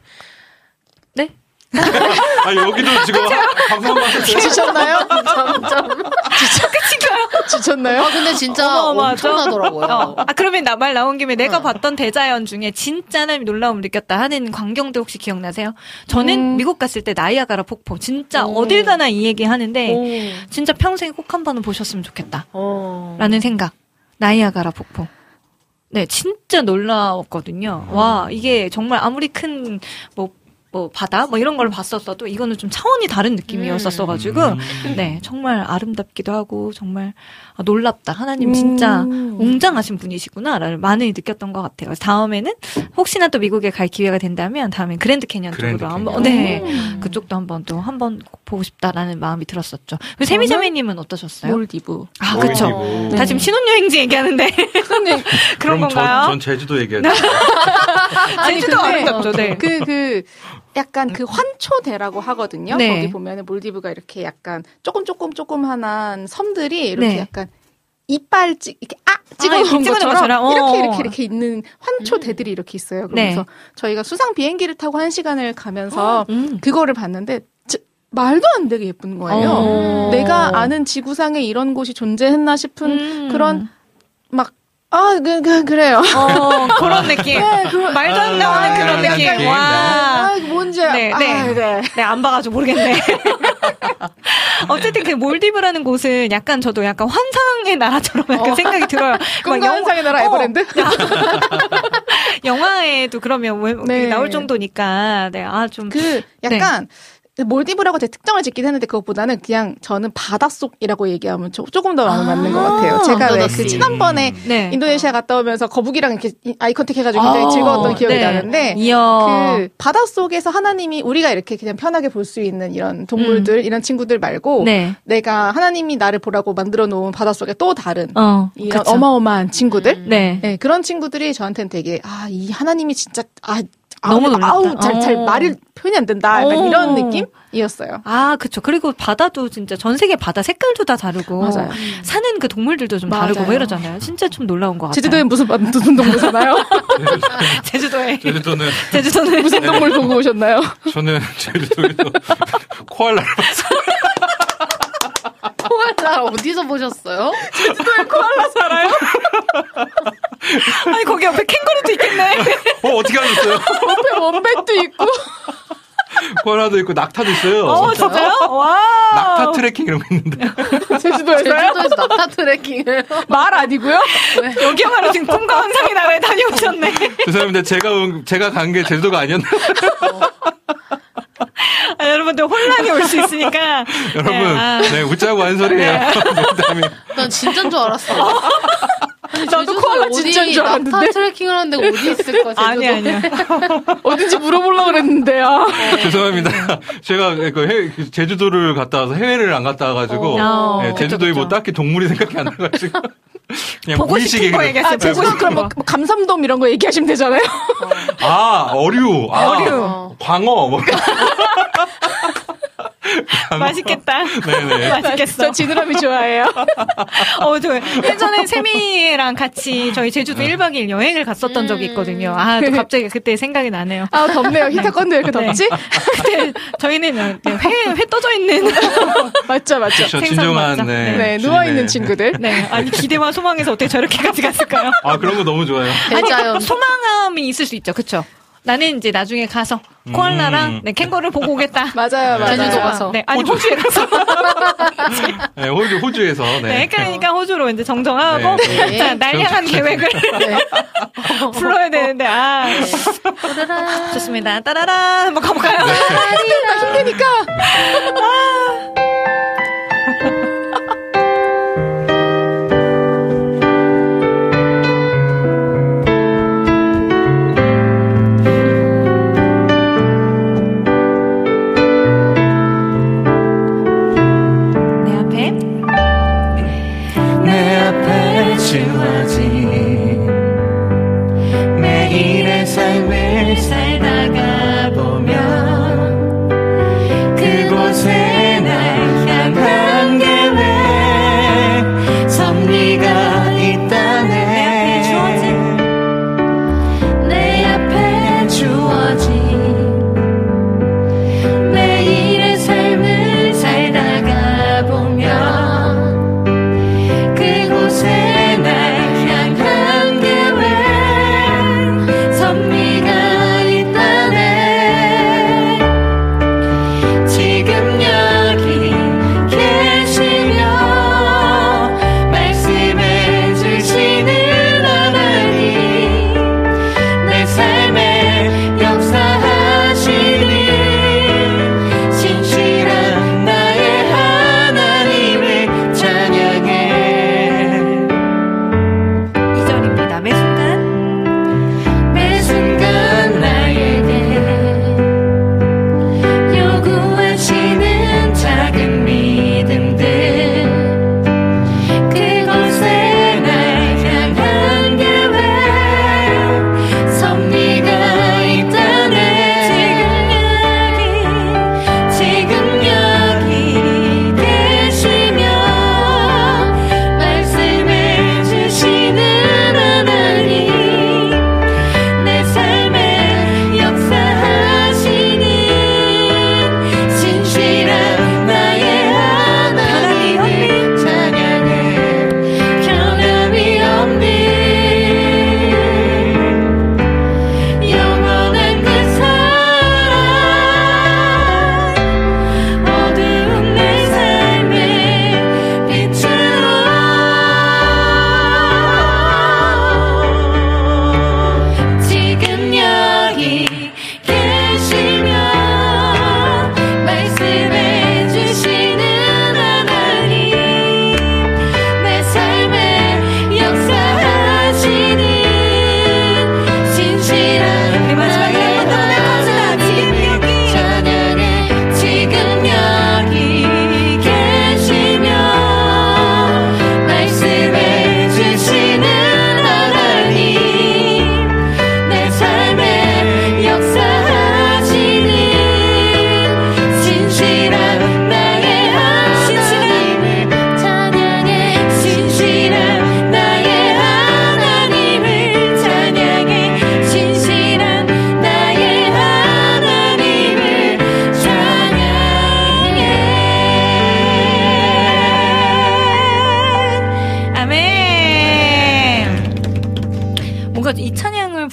여기도 지금 방송하면서 지쳤나요? 점점. 지쳤나요? 근데 진짜 엄청나더라고요. 그러면 말 나온 김에 내가 봤던 대자연 중에 진짜는 놀라움을 느꼈다 하는 광경들 혹시 기억나세요? 저는 미국 갔을 때 나이아가라 폭포. 진짜 어딜 가나 이 얘기 하는데 진짜 평생에 꼭 한 번은 보셨으면 좋겠다. 라는 생각. 나이아가라 폭포. 네, 진짜 놀라웠거든요. 와, 이게 정말 아무리 큰 뭐 바다 뭐 이런 걸 봤었어도 이거는 좀 차원이 다른 느낌이었었어가지고 네 정말 아름답기도 하고 정말 놀랍다. 하나님 진짜 웅장하신 분이시구나라를 많이 느꼈던 것 같아요. 그래서 다음에는 혹시나 또 미국에 갈 기회가 된다면 다음엔 그랜드 캐년 쪽으로 한번 네 그쪽도 한번 보고 싶다라는 마음이 들었었죠. 세미자매님은 어떠셨어요? 몰디브. 아 그렇죠. 다 지금 신혼여행지 얘기하는데 그런 건가요? 전 제주도 얘기하죠. 제주도 아름답죠. 네. 약간 그 환초대라고 하거든요. 네. 거기 보면은 몰디브가 이렇게 약간 조금조금한 섬들이 이렇게 약간 이빨 이렇게 찍어놓은 것처럼 이렇게 있는 환초대들이 이렇게 있어요. 그래서 저희가 수상 비행기를 타고 1시간을 가면서 그거를 봤는데 말도 안 되게 예쁜 거예요. 내가 아는 지구상에 이런 곳이 존재했나 싶은 그런 막 그래요. 그런 느낌. 네, 말도 안 나오는 그런 느낌. 와. 뭔지. 네, 안 봐가지고 모르겠네. 어쨌든 그 몰디브라는 곳은 약간 저도 약간 환상의 나라처럼 약간 생각이 들어요. 꿈과 환상의 나라 에버랜드? 영화에도 그러면 나올 정도니까. 네, 좀. 약간. 몰디브라고 제가 특정을 짓긴 했는데 그것보다는 그냥 저는 바닷속이라고 얘기하면 조금 더 마음에 맞는 것 같아요. 제가 왜 그 지난번에 인도네시아 갔다 오면서 거북이랑 이렇게 아이 컨택 해가지고 굉장히 즐거웠던 기억이 나는데 그 바닷속에서 하나님이 우리가 이렇게 그냥 편하게 볼 수 있는 이런 동물들 이런 친구들 말고 내가 하나님이 나를 보라고 만들어 놓은 바닷속에 또 다른 이런 어마어마한 친구들 네, 그런 친구들이 저한테는 되게 이 하나님이 진짜 너무 놀랍다. 잘 말이 표현이 안 된다. 약간 이런 느낌이었어요. 그쵸. 그리고 바다도 진짜 전 세계 바다 색깔도 다 다르고. 맞아요. 사는 그 동물들도 좀 다르고 뭐 이러잖아요. 진짜 좀 놀라운 것 같아요. 제주도엔 무슨 동물이잖아요? 제주도는 무슨 동물 보고 오셨나요? 저는 제주도에서 코알라를 봤어요. 코알라 어디서 보셨어요? 제주도에 코알라 살아요? 아니 거기 옆에 캥거루도 있겠네. 어떻게 하셨어요? 옆에 원뱃도 있고 코알라도 있고 낙타도 있어요. 진짜요? 와. 낙타 트레킹 이런 거 있는데. 제주도에서요? 제주도에서 낙타 트레킹을 말 아니고요? 여기야말로 지금 꿈과 환상의 나라에 다녀오셨네. 죄송합니다. 제가 간 게 제주도가 아니었나? 여러분들 혼란이 올 수 있으니까. 여러분, 웃자고 하는 소리예요. 난 진짜인 줄 알았어. 나도 코알라 진짜인 줄 알았는데. 낙타 트레킹을 하는데 어디 있을 거야? 아니야. 어딘지 물어보려고 그랬는데요. 죄송합니다. 제가 제주도를 갔다 와서 해외를 안 갔다 와가지고 제주도에 뭐 딱히 동물이 생각이 안 나가지고 그냥 보고 싶은 거 얘기하세요. 제주도 그럼 뭐 감삼돔 이런 거 얘기하시면 되잖아요. 어류, 광어 뭐. 맛있겠다. 네네. 맛있겠어. 저 지느러미 좋아해요. 저 예전에 세미랑 같이 저희 제주도 1박 2일 여행을 갔었던 적이 있거든요. 또 갑자기 그때 생각이 나네요. 덥네요. 히터 건데 왜 이렇게 덥지? 그때 저희는 회 떠져 있는. 맞죠. 그렇죠. 진정한, 누워있는 친구들. 네. 아니, 기대와 소망에서 어떻게 저렇게까지 갔을까요? 그런 거 너무 좋아요. 아니, 소망함이 있을 수 있죠. 그쵸? 나는 이제 나중에 가서 코알라랑 캥거루를 보고 오겠다. 맞아요. 제주도 가서. 호주에 가서. 네, 호주에서. 네, 그러니까 호주로 이제 정정하고 날 향한 계획을 불러야 되는데 좋습니다. 따라라 한번 가볼까요? 힘드니까. 주어진 매일의 삶을 살다가 보면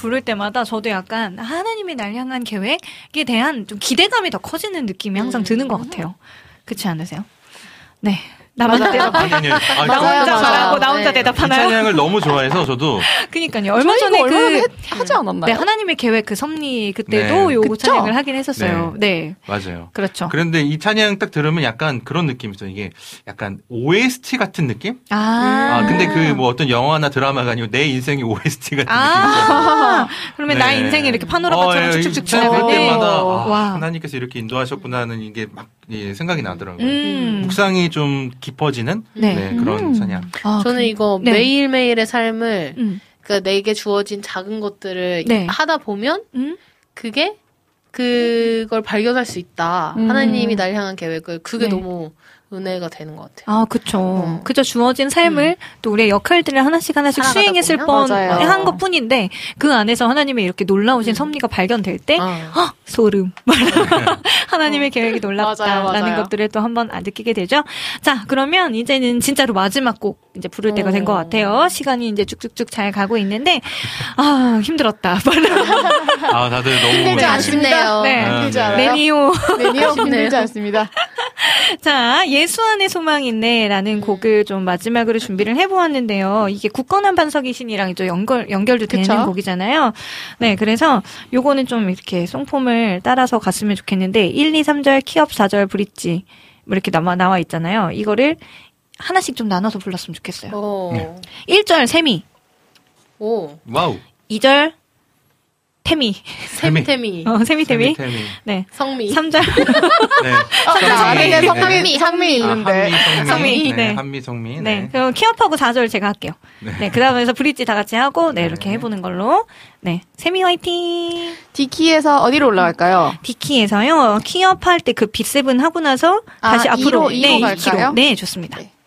부를 때마다 저도 약간 하나님의 날 향한 계획에 대한 좀 기대감이 더 커지는 느낌이 항상 드는 것 같아요. 그렇지 않으세요? 네. 나만 대답하고 나 혼자 말하고 나 혼자 대답하나요? 이 찬양을 너무 좋아해서 저도. 그러니까요. 얼마 전에 하지 않았나요? 네, 하나님의 계획 그 섭리 그때도 요거 찬양을 하긴 했었어요. 네. 맞아요. 그렇죠. 그런데 이 찬양 딱 들으면 약간 그런 느낌이죠. 이게 약간 OST 같은 느낌? 근데 그 뭐 어떤 영화나 드라마가 아니고 내 인생의 OST 같은 느낌이죠. 그러면 나의 인생이 이렇게 파노라마처럼 쭉쭉쭉 지나갈 때마다 하나님께서 이렇게 인도하셨구나는 이게 막 생각이 나더라고요. 묵상이 좀 깊어지는 그런 찬양. 저는 이거 매일매일의 삶을 그러니까 내게 주어진 작은 것들을 하다 보면 그걸 발견할 수 있다. 하나님이 날 향한 계획을 그게 너무 은혜가 되는 것 같아요. 그쵸. 그저 주어진 삶을 또 우리의 역할들을 하나씩 수행했을 뻔한 것 뿐인데 그 안에서 하나님의 이렇게 놀라우신 섭리가 발견될 때 소름. 하나님의 계획이 놀랍다라는 것들을 또 한번 느끼게 되죠. 자, 그러면 이제는 진짜로 마지막 곡 이제 부를 때가 된 것 같아요. 시간이 이제 쭉쭉쭉 잘 가고 있는데 힘들었다. 다들 너무 힘들지 않습네요. 힘들지 않아요? 매니오 힘들지 않습니다. 자, 예수 안에 소망이네라는 곡을 좀 마지막으로 준비를 해보았는데요. 이게 굳건한 반석이신이랑 또 연결도 되는 곡이잖아요. 네, 그래서 요거는 좀 이렇게 송폼을 따라서 갔으면 좋겠는데 1, 2, 3절 키업 4절 브릿지 이렇게 나와 있잖아요. 이거를 하나씩 좀 나눠서 불렀으면 좋겠어요. 1절 세미. 와우. 2절 태미. 세미태미. 세미태미. 네. 성미. 3절. 네. 성미 있는데. 성미. 네. 한미, 성미. 네. 그럼 키업하고 4절 제가 할게요. 네. 그 다음에서 브릿지 다 같이 하고, 이렇게 해보는 걸로. 네. 세미 화이팅! D키에서 어디로 올라갈까요? D키에서요, 키업할 때 그 B7 하고 나서 다시 앞으로. 2로 갈까요? 네, 좋습니다. 네.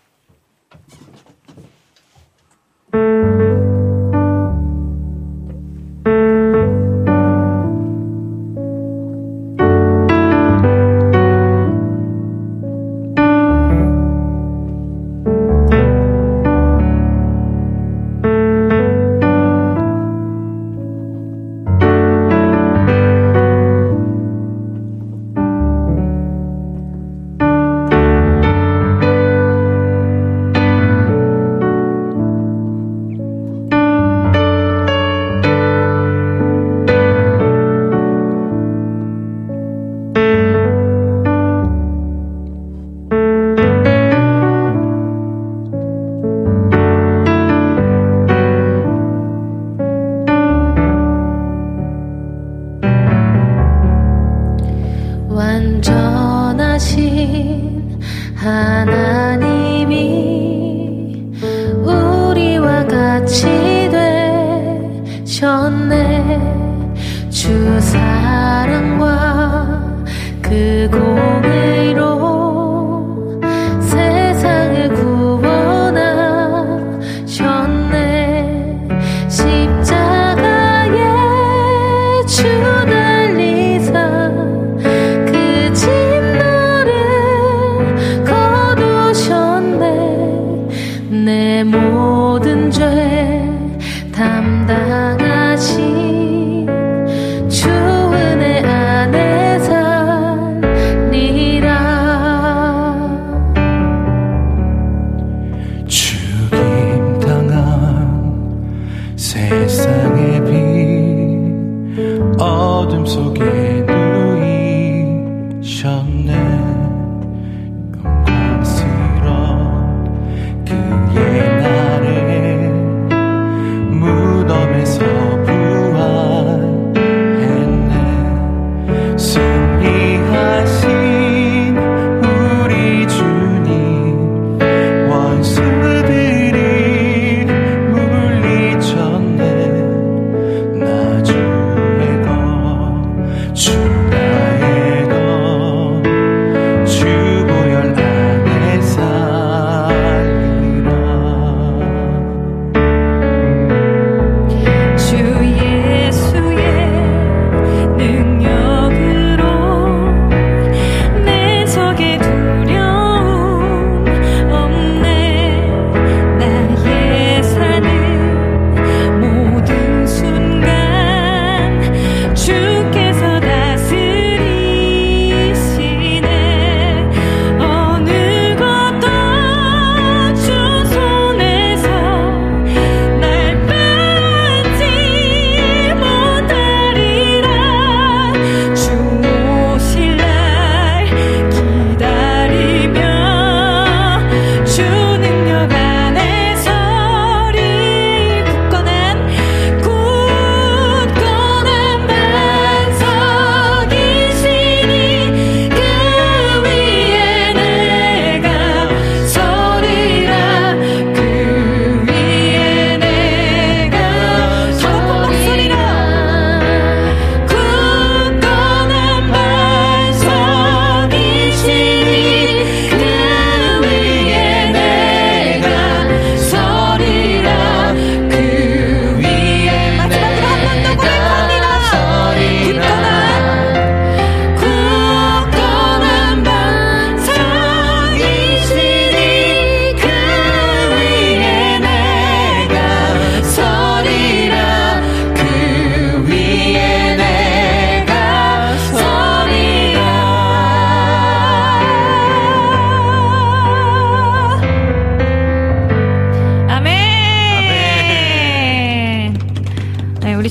주 은혜 안에 살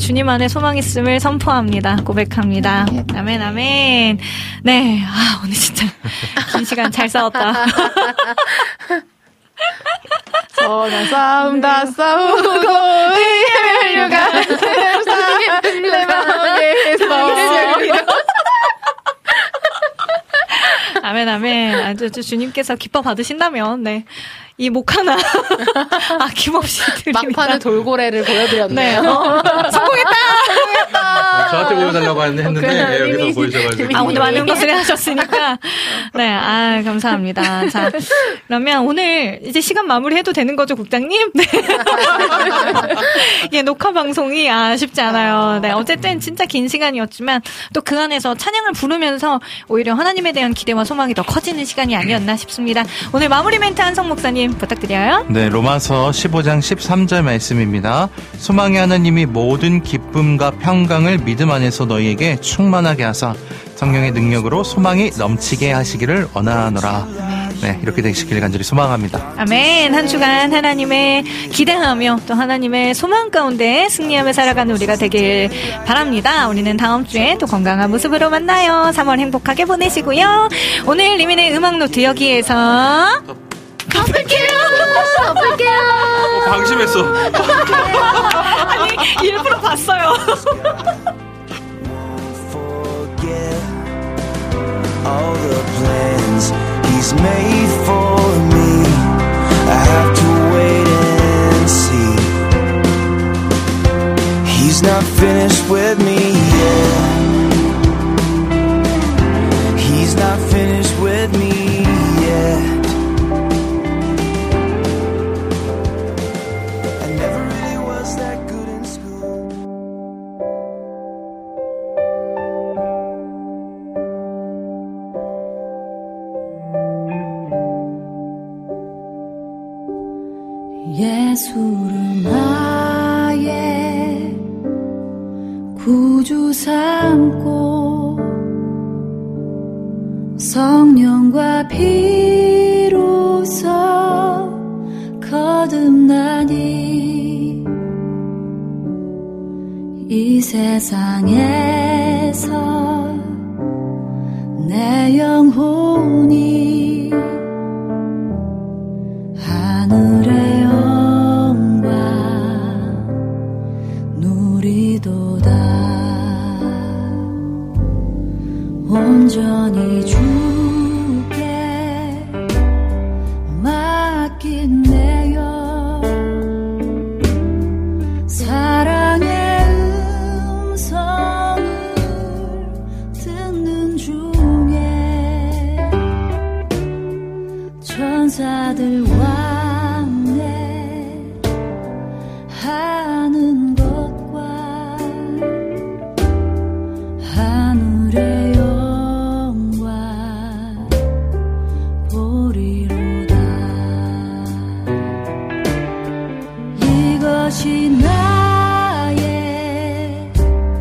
주님 안에 소망 있음을 선포합니다. 고백합니다. 아멘, 아멘. 네, 오늘 진짜 긴 시간 잘 싸웠다. 전하 싸움 다 싸우고 헬류가 내 맘에서 아멘, 아멘. 아주 주님께서 기뻐 받으신다면, 네. 이 목 하나, 아낌없이 드립니다. 막판에 돌고래를 보여드렸네요. 네. 성공했다! 저한테 보여달라고 했는데, 네, 여기서 보여줘가지고. 오늘 많은 것을 하셨으니까. 네, 감사합니다. 자, 그러면 오늘 이제 시간 마무리해도 되는 거죠, 국장님? 네. 예, 녹화 방송이 쉽지 않아요. 네, 어쨌든 진짜 긴 시간이었지만, 또 그 안에서 찬양을 부르면서 오히려 하나님에 대한 기대와 소망이 더 커지는 시간이 아니었나 싶습니다. 오늘 마무리 멘트 한성 목사님 부탁드려요. 네, 로마서 15장 13절 말씀입니다. 소망의 하나님이 모든 기쁨과 평강을 믿음 안에서 너희에게 충만하게 하사 성령의 능력으로 소망이 넘치게 하시기를 원하노라. 네, 이렇게 되시길 간절히 소망합니다. 아멘. 한 주간 하나님의 기대하며 또 하나님의 소망 가운데 승리하며 살아가는 우리가 되길 바랍니다. 우리는 다음 주에 또 건강한 모습으로 만나요. 3월 행복하게 보내시고요. 오늘 리민의 음악노트 여기에서 가볼게요. 방심했어. 아니, 일부러 봤어요. All the plans he's made for me, I have to wait and see. He's not finished with me yet. He's not finished with me yet. I never really was that good in school. 예수를 나의 구주 삼고 성령과 피로써 거듭나니 이 세상에서 내 영혼이 하늘의 영광 누리도다. 온전히 주께 맡긴 내 영 사랑의 음성을 듣는 중에 천사들과 하는 것과 하늘의 영광 보리로다. 이것이 나의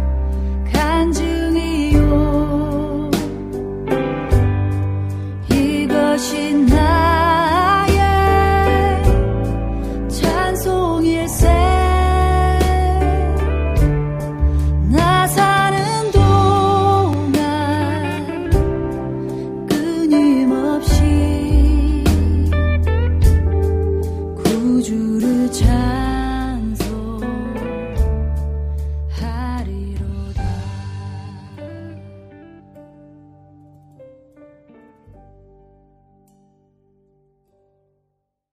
간증이요 이것이 나의 찬송일세. 나 사는 동안 끊임없이 구주를 찾